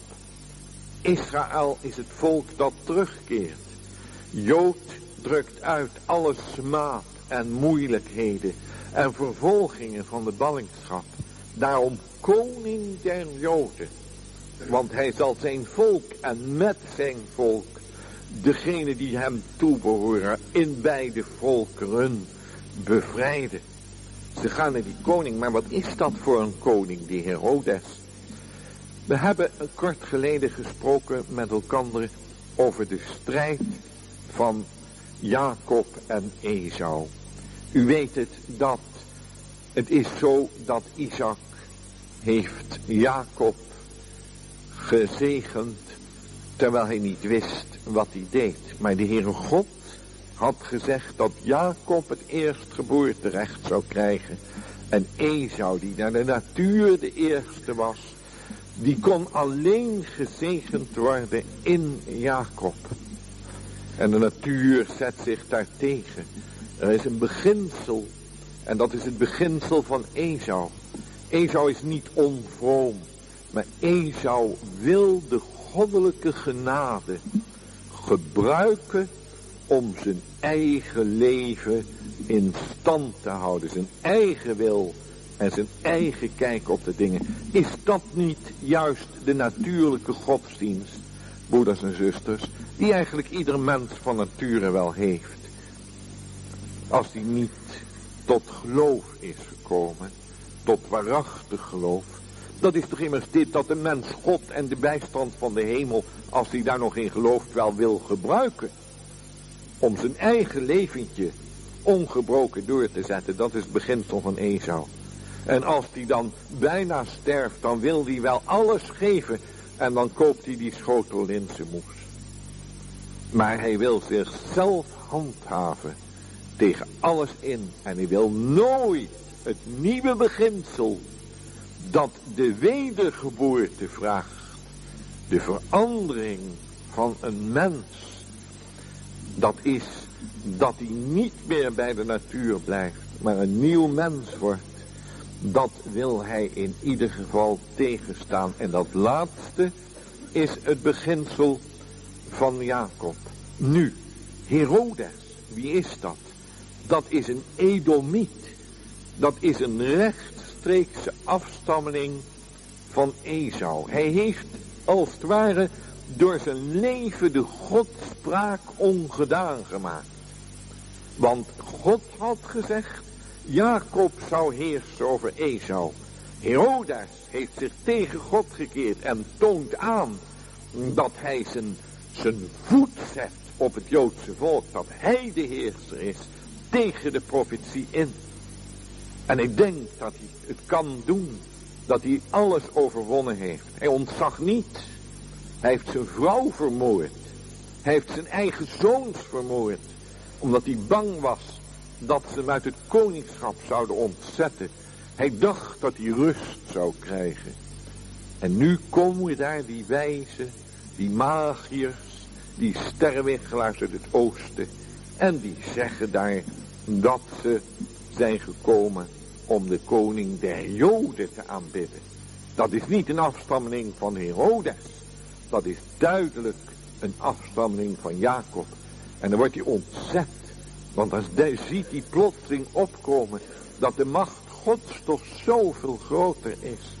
Israël is het volk dat terugkeert. Jood drukt uit alle smaad en moeilijkheden en vervolgingen van de ballingschap. Daarom koning der Joden. Want hij zal zijn volk en met zijn volk, degene die hem toebehoren, in beide volkeren bevrijden. Ze gaan naar die koning, maar wat is dat voor een koning, die Herodes? We hebben kort geleden gesproken met elkaar over de strijd van Jacob en Esau. U weet het, dat het is zo dat Isaac heeft Jacob gezegend, terwijl hij niet wist wat hij deed. Maar de Heere God had gezegd dat Jacob het eerstgeboorterecht zou krijgen. En Esau, die naar de natuur de eerste was, die kon alleen gezegend worden in Jacob. En de natuur zet zich daartegen. Er is een beginsel, en dat is het beginsel van Esau. Esau is niet onvroom, maar Esau wil de goddelijke genade gebruiken om zijn eigen leven in stand te houden. Zijn eigen wil en zijn eigen kijk op de dingen. Is dat niet juist de natuurlijke godsdienst, broeders en zusters, die eigenlijk ieder mens van nature wel heeft? Als die niet tot geloof is gekomen, tot waarachtig geloof. Dat is toch immers dit, dat de mens God en de bijstand van de hemel, als hij daar nog in gelooft, wel wil gebruiken. Om zijn eigen leventje ongebroken door te zetten. Dat is het beginsel van Esau. En als hij dan bijna sterft, dan wil hij wel alles geven. En dan koopt hij die schotel linzenmoes. Maar hij wil zichzelf handhaven tegen alles in. En hij wil nooit het nieuwe beginsel dat de wedergeboorte vraagt. De verandering van een mens. Dat is dat hij niet meer bij de natuur blijft, maar een nieuw mens wordt. Dat wil hij in ieder geval tegenstaan. En dat laatste is het beginsel van Jacob. Nu, Herodes, wie is dat? Dat is een Edomiet. Dat is een rechtstreekse afstammeling van Esau. Hij heeft als het ware door zijn leven de godspraak ongedaan gemaakt. Want God had gezegd, Jacob zou heersen over Esau. Herodes heeft zich tegen God gekeerd en toont aan dat hij zijn, zijn voet zet op het Joodse volk. Dat hij de heerser is tegen de profetie in. En ik denk dat hij het kan doen. Dat hij alles overwonnen heeft. Hij ontzag niet. Hij heeft zijn vrouw vermoord. Hij heeft zijn eigen zoons vermoord. Omdat hij bang was dat ze hem uit het koningschap zouden ontzetten. Hij dacht dat hij rust zou krijgen. En nu komen daar die wijzen, die magiërs, die sterrenwichelaars uit het oosten. En die zeggen daar dat ze zijn gekomen om de koning der Joden te aanbidden. Dat is niet een afstammeling van Herodes. Dat is duidelijk een afstammeling van Jacob. En dan wordt hij ontzet. Want als hij ziet hij plotseling opkomen dat de macht Gods toch zoveel groter is.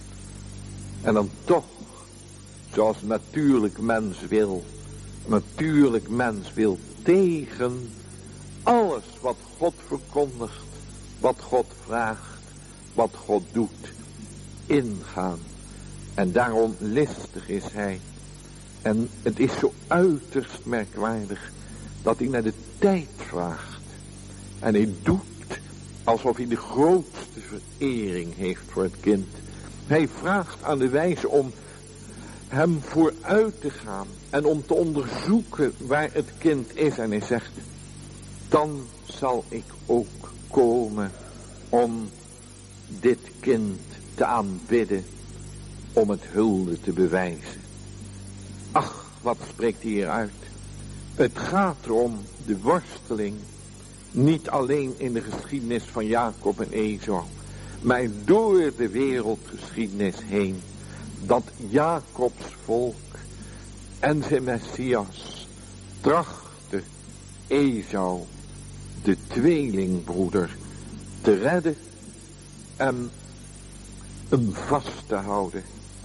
En dan toch, zoals natuurlijk mens wil, natuurlijk mens wil tegen alles wat God verkondigt, wat God vraagt, wat God doet, ingaan. En daarom listig is hij. En het is zo uiterst merkwaardig dat hij naar de tijd vraagt. En hij doet alsof hij de grootste verering heeft voor het kind. Hij vraagt aan de wijze om hem vooruit te gaan en om te onderzoeken waar het kind is. En hij zegt, dan zal ik ook komen om dit kind te aanbidden, om het hulde te bewijzen. Ach, wat spreekt hij hier uit? Het gaat erom de worsteling, niet alleen in de geschiedenis van Jacob en Esau, maar door de wereldgeschiedenis heen, dat Jacobs volk en zijn Messias trachtte Esau, de tweelingbroeder, te redden en hem vast te houden.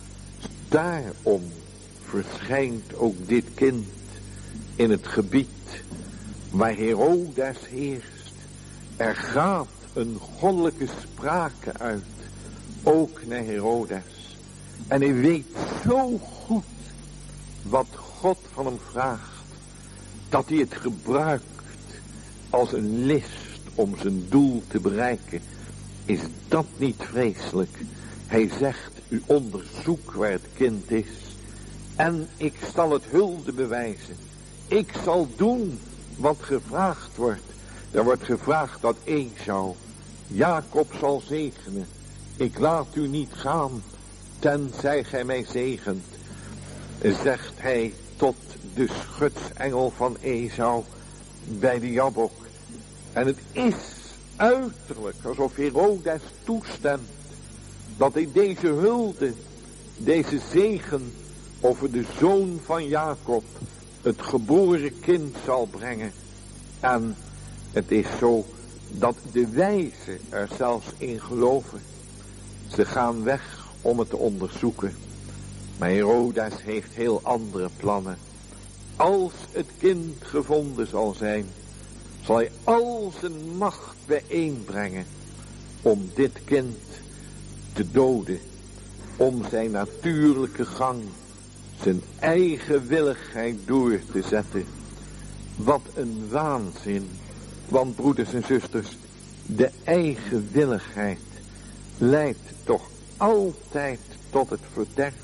Daarom verschijnt ook dit kind in het gebied waar Herodes heerst. Er gaat een goddelijke sprake uit, ook naar Herodes. En hij weet zo goed wat God van hem vraagt, dat hij het gebruikt als een list om zijn doel te bereiken. Is dat niet vreselijk? Hij zegt, u onderzoek waar het kind is. En ik zal het hulde bewijzen. Ik zal doen wat gevraagd wordt. Er wordt gevraagd dat Esau Jacob zal zegenen. Ik laat u niet gaan, tenzij gij mij zegent. Zegt hij tot de schutsengel van Esau bij de Jabok. En het is uiterlijk alsof Herodes toestemt dat hij deze hulde, deze zegen over de zoon van Jacob, het geboren kind zal brengen. En het is zo dat de wijzen er zelfs in geloven. Ze gaan weg om het te onderzoeken. Maar Herodes heeft heel andere plannen. Als het kind gevonden zal zijn, zal hij al zijn macht bijeenbrengen om dit kind te doden. Om zijn natuurlijke gang, zijn eigen willigheid door te zetten. Wat een waanzin. Want broeders en zusters, de eigen willigheid leidt toch altijd tot het verderf.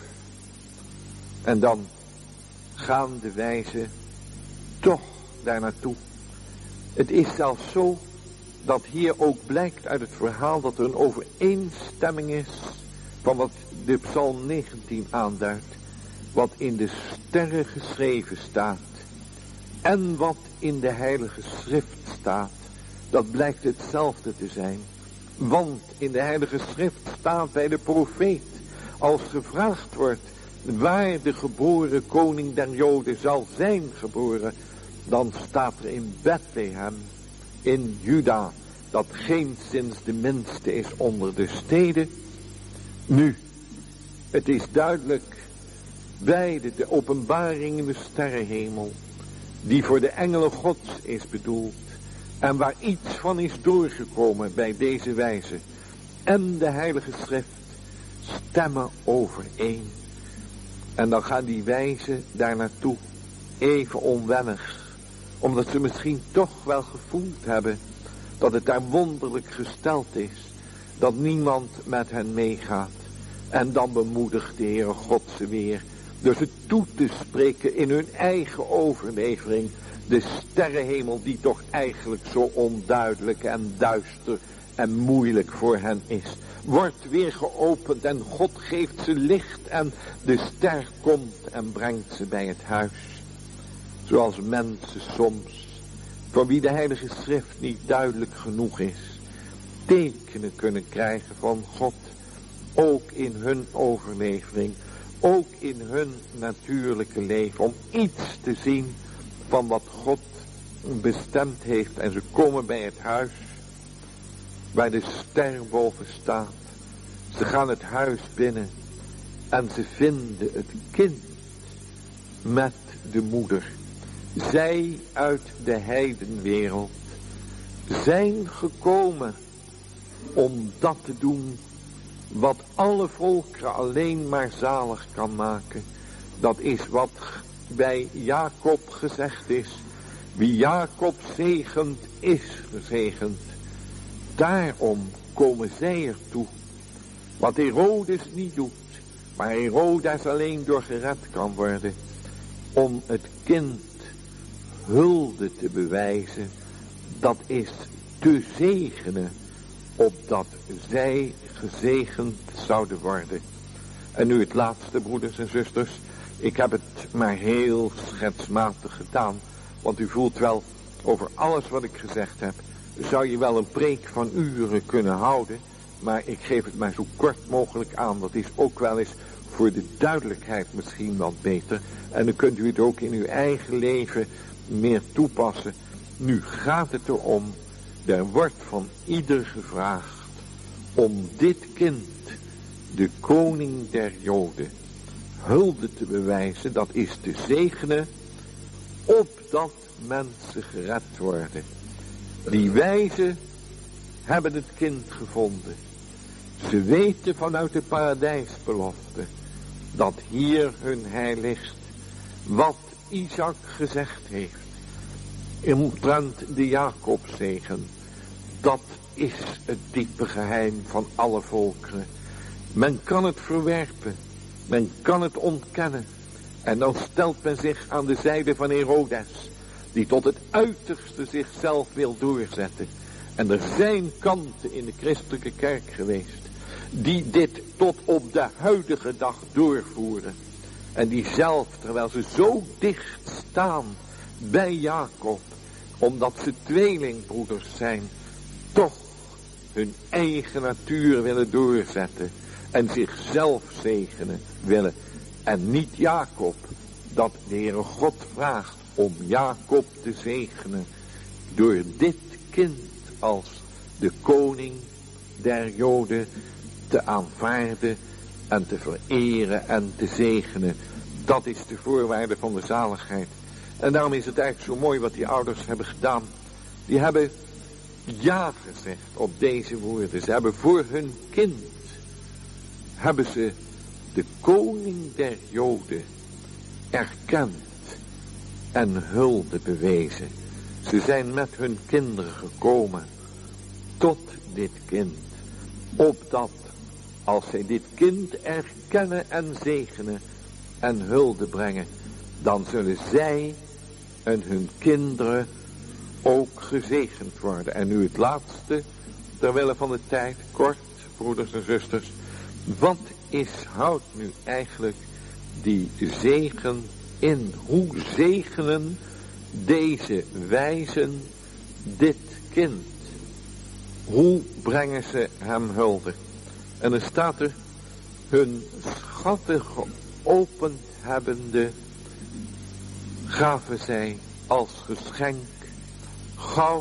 En dan gaan de wijzen toch daar naartoe. Het is zelfs zo dat hier ook blijkt uit het verhaal dat er een overeenstemming is van wat de Psalm negentien aanduidt. Wat in de sterren geschreven staat en wat in de Heilige Schrift staat. Dat blijkt hetzelfde te zijn. Want in de Heilige Schrift staat bij de profeet, als gevraagd wordt waar de geboren koning der Joden zal zijn geboren, dan staat er in Bethlehem, in Juda, dat geenszins de minste is onder de steden. Nu, het is duidelijk, beide de openbaring in de sterrenhemel, die voor de engelen Gods is bedoeld, en waar iets van is doorgekomen bij deze wijze, en de Heilige Schrift, stemmen overeen. En dan gaan die wijzen daar naartoe, even onwennig, omdat ze misschien toch wel gevoeld hebben dat het daar wonderlijk gesteld is, dat niemand met hen meegaat. En dan bemoedigt de Heere God ze weer, door ze toe te spreken in hun eigen overlevering. De sterrenhemel die toch eigenlijk zo onduidelijk en duister en moeilijk voor hen is, wordt weer geopend en God geeft ze licht en de ster komt en brengt ze bij het huis. Zoals mensen soms, voor wie de Heilige Schrift niet duidelijk genoeg is, tekenen kunnen krijgen van God, ook in hun overlevering, ook in hun natuurlijke leven, om iets te zien van wat God bestemd heeft. En ze komen bij het huis waar de ster boven staat. Ze gaan het huis binnen en ze vinden het kind met de moeder. Zij uit de heidenwereld zijn gekomen om dat te doen wat alle volkeren alleen maar zalig kan maken. Dat is wat bij Jacob gezegd is. Wie Jacob zegent, is gezegend. Daarom komen zij ertoe. Wat Herodes niet doet, maar Herodes alleen door gered kan worden. Om het kind hulde te bewijzen, dat is te zegenen, opdat zij gezegend zouden worden. En nu het laatste, broeders en zusters. Ik heb het maar heel schetsmatig gedaan, want u voelt wel, over alles wat ik gezegd heb, zou je wel een preek van uren kunnen houden, maar ik geef het maar zo kort mogelijk aan. Dat is ook wel eens voor de duidelijkheid misschien wat beter. En dan kunt u het ook in uw eigen leven meer toepassen. Nu gaat het erom, er wordt van ieder gevraagd om dit kind, de koning der Joden, hulde te bewijzen, dat is te zegenen, opdat mensen gered worden. Die wijzen hebben het kind gevonden. Ze weten vanuit de paradijsbelofte dat hier hun heil ligt. Wat Isaac gezegd heeft omtrent de Jacobszegen, dat is het diepe geheim van alle volkeren. Men kan het verwerpen. Men kan het ontkennen. En dan stelt men zich aan de zijde van Herodes, die tot het uiterste zichzelf wil doorzetten. En er zijn kanten in de christelijke kerk geweest, die dit tot op de huidige dag doorvoeren. En die zelf, terwijl ze zo dicht staan bij Jacob, omdat ze tweelingbroeders zijn, toch hun eigen natuur willen doorzetten en zichzelf zegenen willen. En niet Jacob, dat de Heere God vraagt om Jacob te zegenen door dit kind als de koning der Joden te aanvaarden en te vereren en te zegenen. Dat is de voorwaarde van de zaligheid. En daarom is het eigenlijk zo mooi wat die ouders hebben gedaan. Die hebben ja gezegd op deze woorden. Ze hebben voor hun kind, hebben ze de koning der Joden erkend en hulde bewezen. Ze zijn met hun kinderen gekomen tot dit kind, opdat als zij dit kind erkennen en zegenen en hulde brengen, dan zullen zij en hun kinderen ook gezegend worden. En nu het laatste, terwille van de tijd, kort, broeders en zusters. Wat is, houdt nu eigenlijk die zegen in? Hoe zegenen deze wijzen dit kind? Hoe brengen ze hem hulde? En er staat er, hun schatten geopend hebbende, gaven zij als geschenk goud,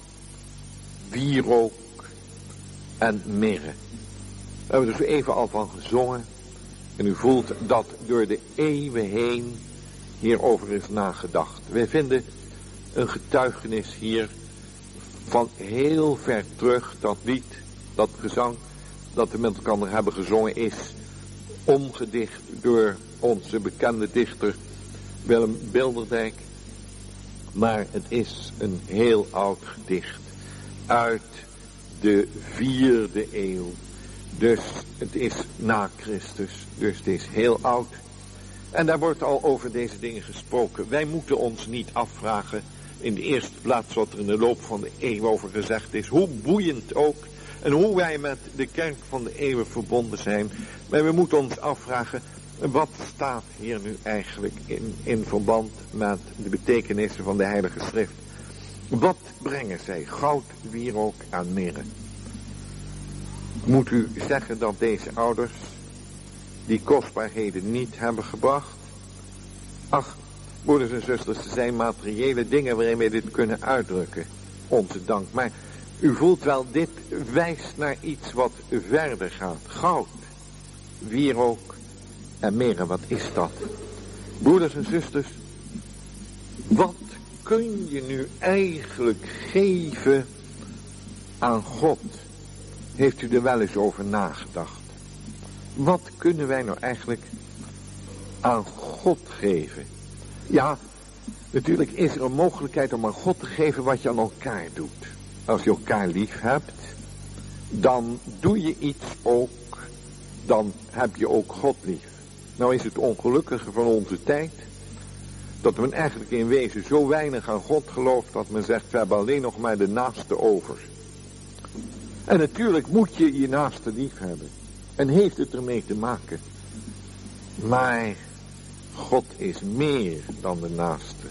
wierook en mirre. Daar hebben we dus even al van gezongen. En u voelt dat door de eeuwen heen hierover is nagedacht. Wij vinden een getuigenis hier van heel ver terug. Dat lied, dat gezang dat we met elkaar hebben gezongen is omgedicht door onze bekende dichter Willem Bilderdijk. Maar het is een heel oud gedicht uit de vierde eeuw. Dus het is na Christus, dus het is heel oud. En daar wordt al over deze dingen gesproken. Wij moeten ons niet afvragen, in de eerste plaats wat er in de loop van de eeuw over gezegd is, hoe boeiend ook, en hoe wij met de kerk van de eeuwen verbonden zijn. Maar we moeten ons afvragen, wat staat hier nu eigenlijk in, in verband met de betekenissen van de Heilige Schrift? Wat brengen zij? Goud, wierook en mirre. Moet u zeggen dat deze ouders die kostbaarheden niet hebben gebracht? Ach, broeders en zusters, er zijn materiële dingen waarin wij dit kunnen uitdrukken. Onze dank. Maar u voelt wel, dit wijst naar iets wat verder gaat. Goud, wierook en mirre, wat is dat? Broeders en zusters, wat kun je nu eigenlijk geven aan God? Heeft u er wel eens over nagedacht? Wat kunnen wij nou eigenlijk aan God geven? Ja, natuurlijk is er een mogelijkheid om aan God te geven wat je aan elkaar doet. Als je elkaar lief hebt, dan doe je iets ook, dan heb je ook God lief. Nou is het ongelukkige van onze tijd, dat men eigenlijk in wezen zo weinig aan God gelooft, dat men zegt, we hebben alleen nog maar de naaste over. En natuurlijk moet je je naaste lief hebben. En heeft het ermee te maken. Maar God is meer dan de naaste.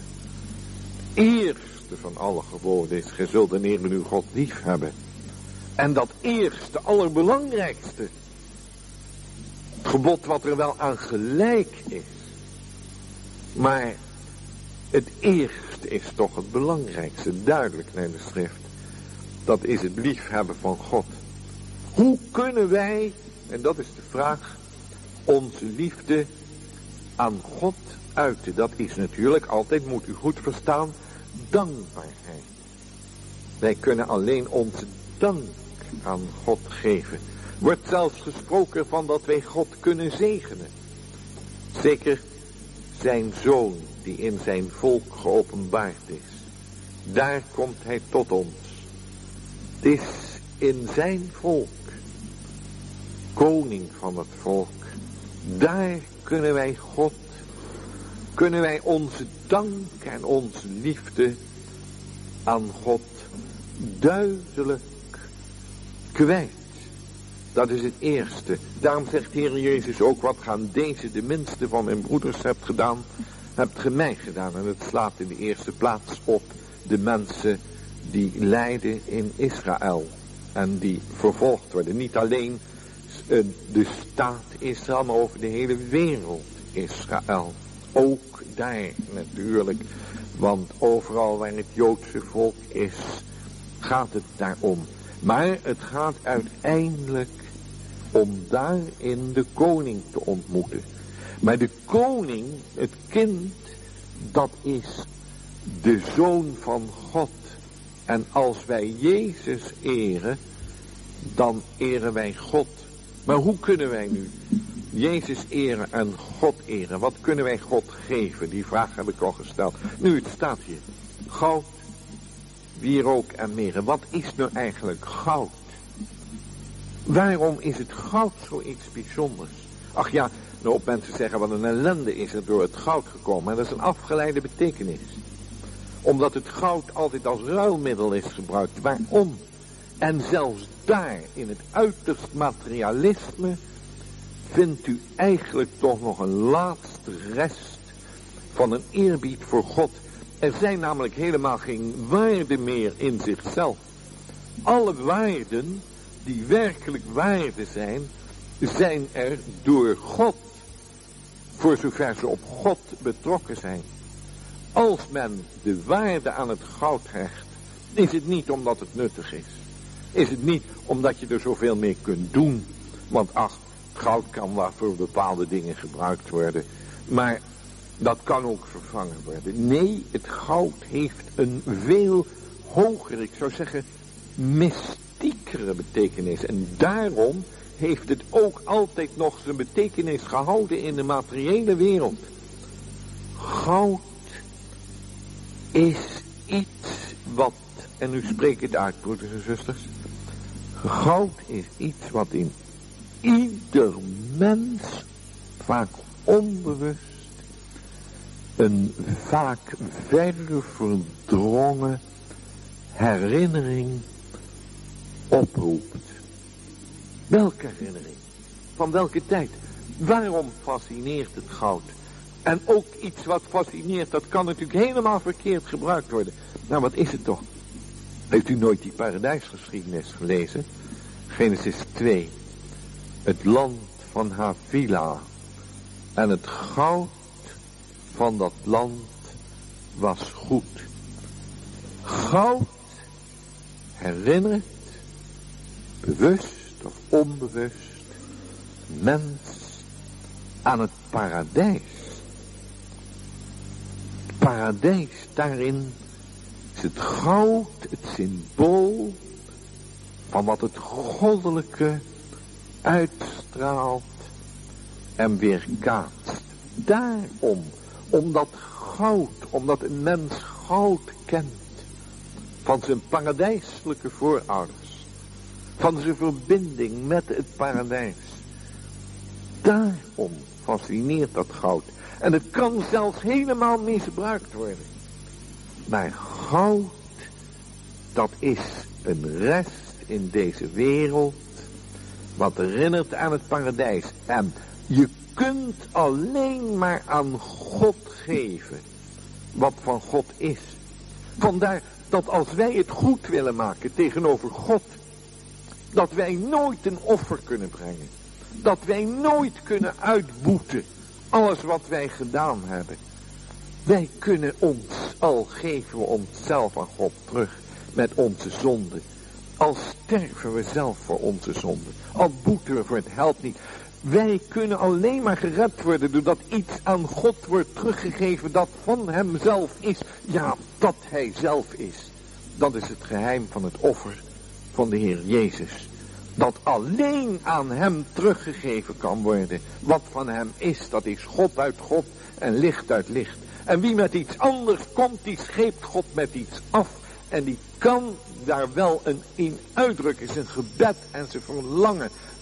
Eerste van alle geboden is, gij zult de Heer uw God lief hebben. En dat eerste, allerbelangrijkste, het gebod wat er wel aan gelijk is. Maar het eerste is toch het belangrijkste, duidelijk naar de schrift. Dat is het liefhebben van God. Hoe kunnen wij, en dat is de vraag, onze liefde aan God uiten? Dat is natuurlijk altijd, moet u goed verstaan, dankbaarheid. Wij kunnen alleen onze dank aan God geven. Wordt zelfs gesproken van dat wij God kunnen zegenen. Zeker zijn zoon die in zijn volk geopenbaard is. Daar komt hij tot ons. Het is in zijn volk koning van het volk. Daar kunnen wij God, kunnen wij onze dank en onze liefde aan God duidelijk kwijt. Dat is het eerste. Daarom zegt de Heer Jezus ook, wat gaan deze de minste van mijn broeders hebt gedaan, hebt ge mij gedaan. En het slaat in de eerste plaats op de mensen die lijden in Israël. En die vervolgd worden. Niet alleen de staat Israël, maar over de hele wereld Israël. Ook daar natuurlijk. Want overal waar het Joodse volk is, gaat het daarom. Maar het gaat uiteindelijk om daarin de koning te ontmoeten. Maar de koning, het kind, dat is de zoon van God. En als wij Jezus eren, dan eren wij God. Maar hoe kunnen wij nu Jezus eren en God eren? Wat kunnen wij God geven? Die vraag heb ik al gesteld. Nu, het staat hier. Goud, wierook en meren. Wat is nou eigenlijk goud? Waarom is het goud zoiets bijzonders? Ach ja, nou op mensen zeggen, wat een ellende is er door het goud gekomen. Maar dat is een afgeleide betekenis. Omdat het goud altijd als ruilmiddel is gebruikt. Waarom? En zelfs daar, in het uiterst materialisme, vindt u eigenlijk toch nog een laatste rest van een eerbied voor God. Er zijn namelijk helemaal geen waarden meer in zichzelf. Alle waarden die werkelijk waarde zijn, zijn er door God. Voor zover ze op God betrokken zijn. Als men de waarde aan het goud hecht, is het niet omdat het nuttig is. Is het niet omdat je er zoveel mee kunt doen. Want ach, het goud kan wel voor bepaalde dingen gebruikt worden. Maar dat kan ook vervangen worden. Nee, het goud heeft een veel hogere, ik zou zeggen, mystiekere betekenis. En daarom heeft het ook altijd nog zijn betekenis gehouden in de materiële wereld. Goud is iets wat, en nu spreek ik het uit, broeders en zusters. Goud is iets wat in ieder mens, vaak onbewust, een vaak verre verdrongen herinnering oproept. Welke herinnering? Van welke tijd? Waarom fascineert het goud? En ook iets wat fascineert, dat kan natuurlijk helemaal verkeerd gebruikt worden. Nou, wat is het toch? Heeft u nooit die paradijsgeschiedenis gelezen? Genesis twee. Het land van Havila. En het goud van dat land was goed. Goud herinnert, bewust of onbewust, mens aan het paradijs. Het paradijs, daarin is het goud het symbool van wat het goddelijke uitstraalt en weerkaatst. Daarom, omdat goud, omdat een mens goud kent van zijn paradijselijke voorouders, van zijn verbinding met het paradijs. Daarom fascineert dat goud. En het kan zelfs helemaal misbruikt worden. Maar goud, dat is een rest in deze wereld, wat herinnert aan het paradijs. En je kunt alleen maar aan God geven wat van God is. Vandaar dat als wij het goed willen maken tegenover God, dat wij nooit een offer kunnen brengen. Dat wij nooit kunnen uitboeten alles wat wij gedaan hebben. Wij kunnen ons, al geven we onszelf aan God terug met onze zonde. Al sterven we zelf voor onze zonde. Al boeten we voor het helpt niet. Wij kunnen alleen maar gered worden doordat iets aan God wordt teruggegeven dat van hemzelf is. Ja, dat hij zelf is. Dat is het geheim van het offer van de Heer Jezus. Dat alleen aan hem teruggegeven kan worden. Wat van hem is, dat is God uit God en licht uit licht. En wie met iets anders komt, die scheept God met iets af. En die kan daar wel een in uitdrukken, zijn gebed en zijn verlangen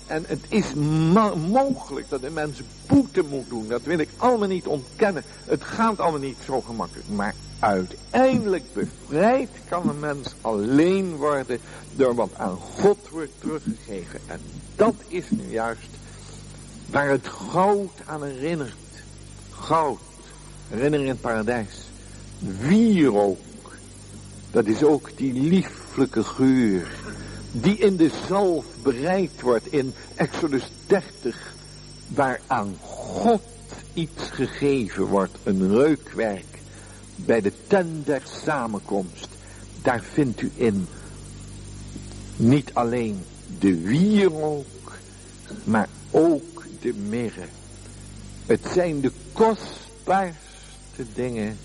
en het is mogelijk dat een mens boete moet doen. Dat wil ik allemaal niet ontkennen. Het gaat allemaal niet zo gemakkelijk. Maar uiteindelijk bevrijd kan een mens alleen worden door wat aan God wordt teruggegeven. En dat is nu juist waar het goud aan herinnert. Goud, herinner in het paradijs. Wierook, dat is ook die lieflijke geur die in de zalf bereid wordt in Exodus dertig, waar aan God iets gegeven wordt, een reukwerk bij de tent der samenkomst. Daar vindt u in niet alleen de wierook, maar ook de mirre. Het zijn de kostbaarste dingen,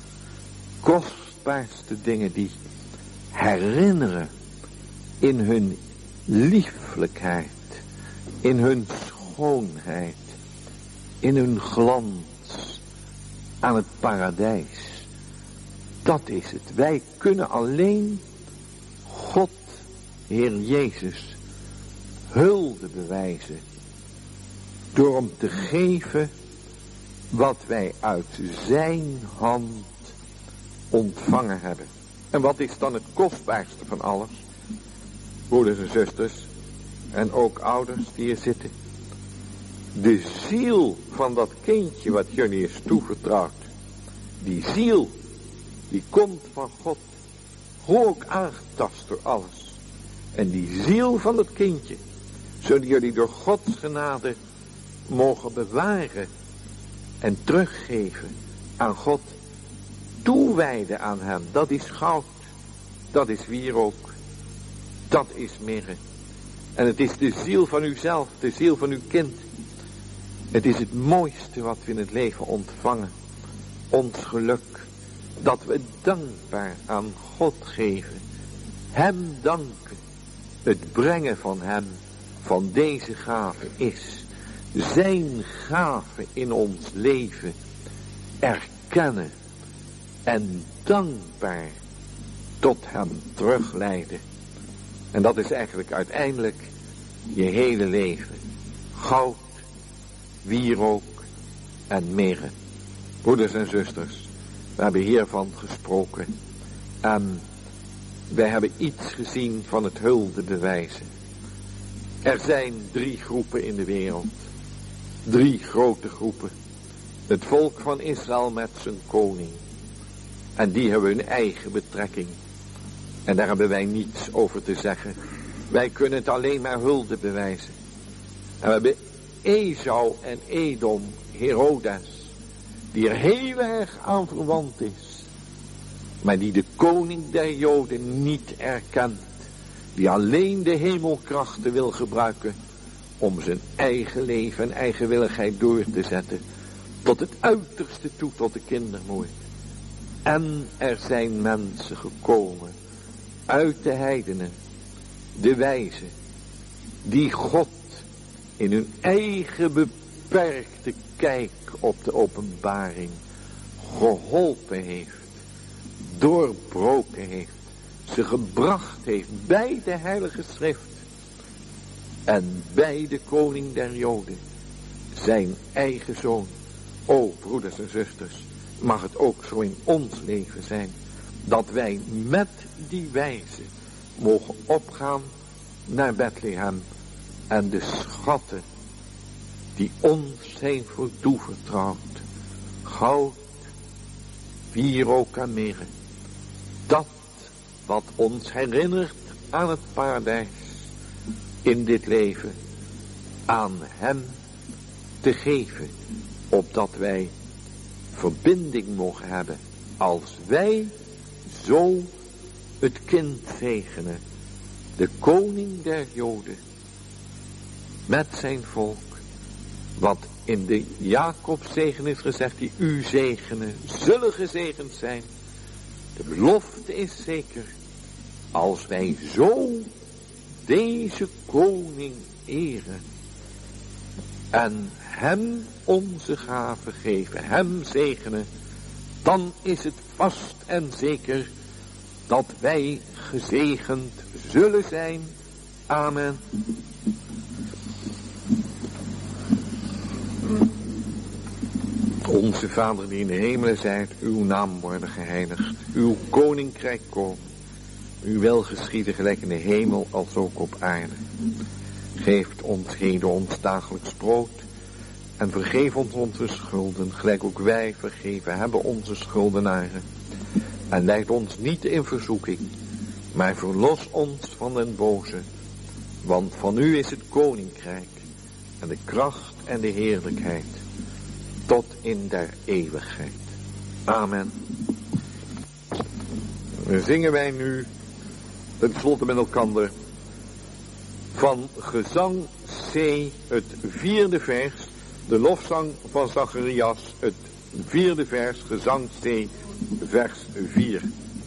kostbaarste dingen die herinneren in hun lieflijkheid, in hun schoonheid, in hun glans aan het paradijs. Dat is het. Wij kunnen alleen God, Heer Jezus, hulde bewijzen door hem te geven wat wij uit zijn hand ontvangen hebben. En wat is dan het kostbaarste van alles? Broeders en zusters, en ook ouders die hier zitten. De ziel van dat kindje wat jullie is toevertrouwd. Die ziel, die komt van God. Ook aangetast door alles. En die ziel van dat kindje, zullen jullie door Gods genade mogen bewaren en teruggeven aan God. Toewijden aan hem, dat is goud, dat is wierook, dat is mirre. En het is de ziel van uzelf, de ziel van uw kind. Het is het mooiste wat we in het leven ontvangen. Ons geluk, dat we dankbaar aan God geven. Hem danken, het brengen van hem, van deze gave is. Zijn gave in ons leven erkennen en dankbaar tot hem terugleiden. En dat is eigenlijk uiteindelijk je hele leven. Goud, wierook en mirre. Broeders en zusters, we hebben hiervan gesproken. En wij hebben iets gezien van het hulde bewijzen. Er zijn drie groepen in de wereld. Drie grote groepen. Het volk van Israël met zijn koning. En die hebben hun eigen betrekking. En daar hebben wij niets over te zeggen. Wij kunnen het alleen maar hulde bewijzen. En we hebben Esau en Edom, Herodes, die er heel erg aan verwant is. Maar die de koning der Joden niet erkent. Die alleen de hemelkrachten wil gebruiken om zijn eigen leven en eigenwilligheid door te zetten. Tot het uiterste toe, tot de kindermoord. En er zijn mensen gekomen uit de heidenen, de wijzen, die God in hun eigen beperkte kijk op de openbaring geholpen heeft, doorbroken heeft, ze gebracht heeft bij de heilige schrift en bij de koning der Joden, zijn eigen zoon. O broeders en zusters, mag het ook zo in ons leven zijn, dat wij met die wijze mogen opgaan naar Bethlehem en de schatten die ons zijn voor toevertrouwd, goud, wierook en mirre, dat wat ons herinnert aan het paradijs in dit leven, aan hem te geven, opdat wij verbinding mogen hebben als wij zo het kind zegenen, de koning der Joden, met zijn volk, wat in de Jacobszegen is gezegd, die u zegenen, zullen gezegend zijn. De belofte is zeker, als wij zo deze koning eren en hem onze gave geven, hem zegenen, dan is het vast en zeker dat wij gezegend zullen zijn. Amen. Onze Vader die in de hemelen zijt, uw naam worden geheiligd. Uw koninkrijk komen. Uw wil geschieden gelijk in de hemel als ook op aarde. Geeft ons heden ons dagelijks brood. En vergeef ons onze schulden, gelijk ook wij vergeven hebben onze schuldenaren. En leid ons niet in verzoeking, maar verlos ons van den boze. Want van u is het koninkrijk en de kracht en de heerlijkheid tot in der eeuwigheid. Amen. Dan zingen wij nu ten slotte met elkander van gezang C, het vierde vers, de lofzang van Zacharias, het vierde vers, gezang C, vers vier.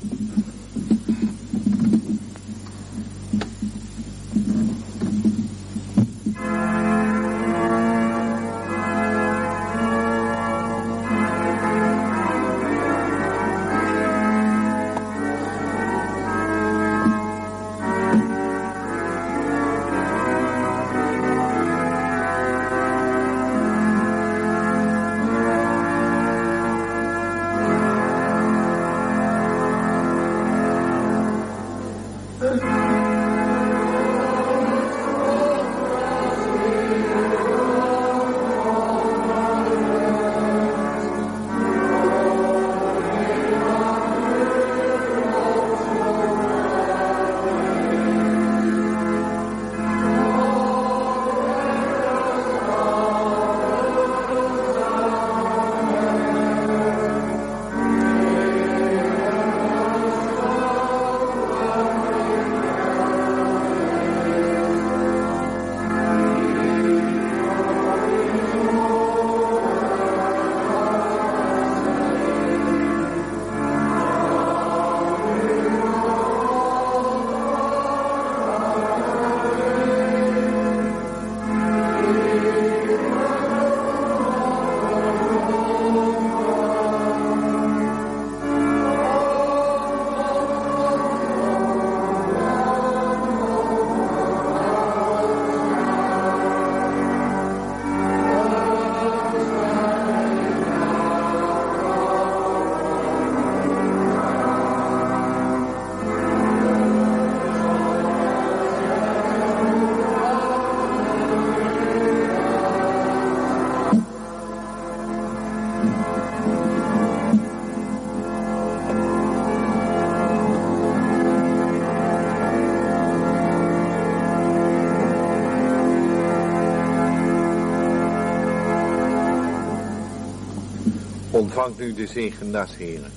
Ontvangt nu de zegen des Heren.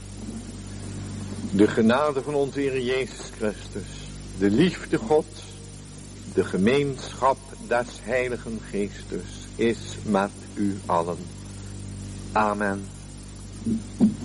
De genade van onze Heer Jezus Christus, de liefde Gods, de gemeenschap des Heiligen Geestes is met u allen. Amen.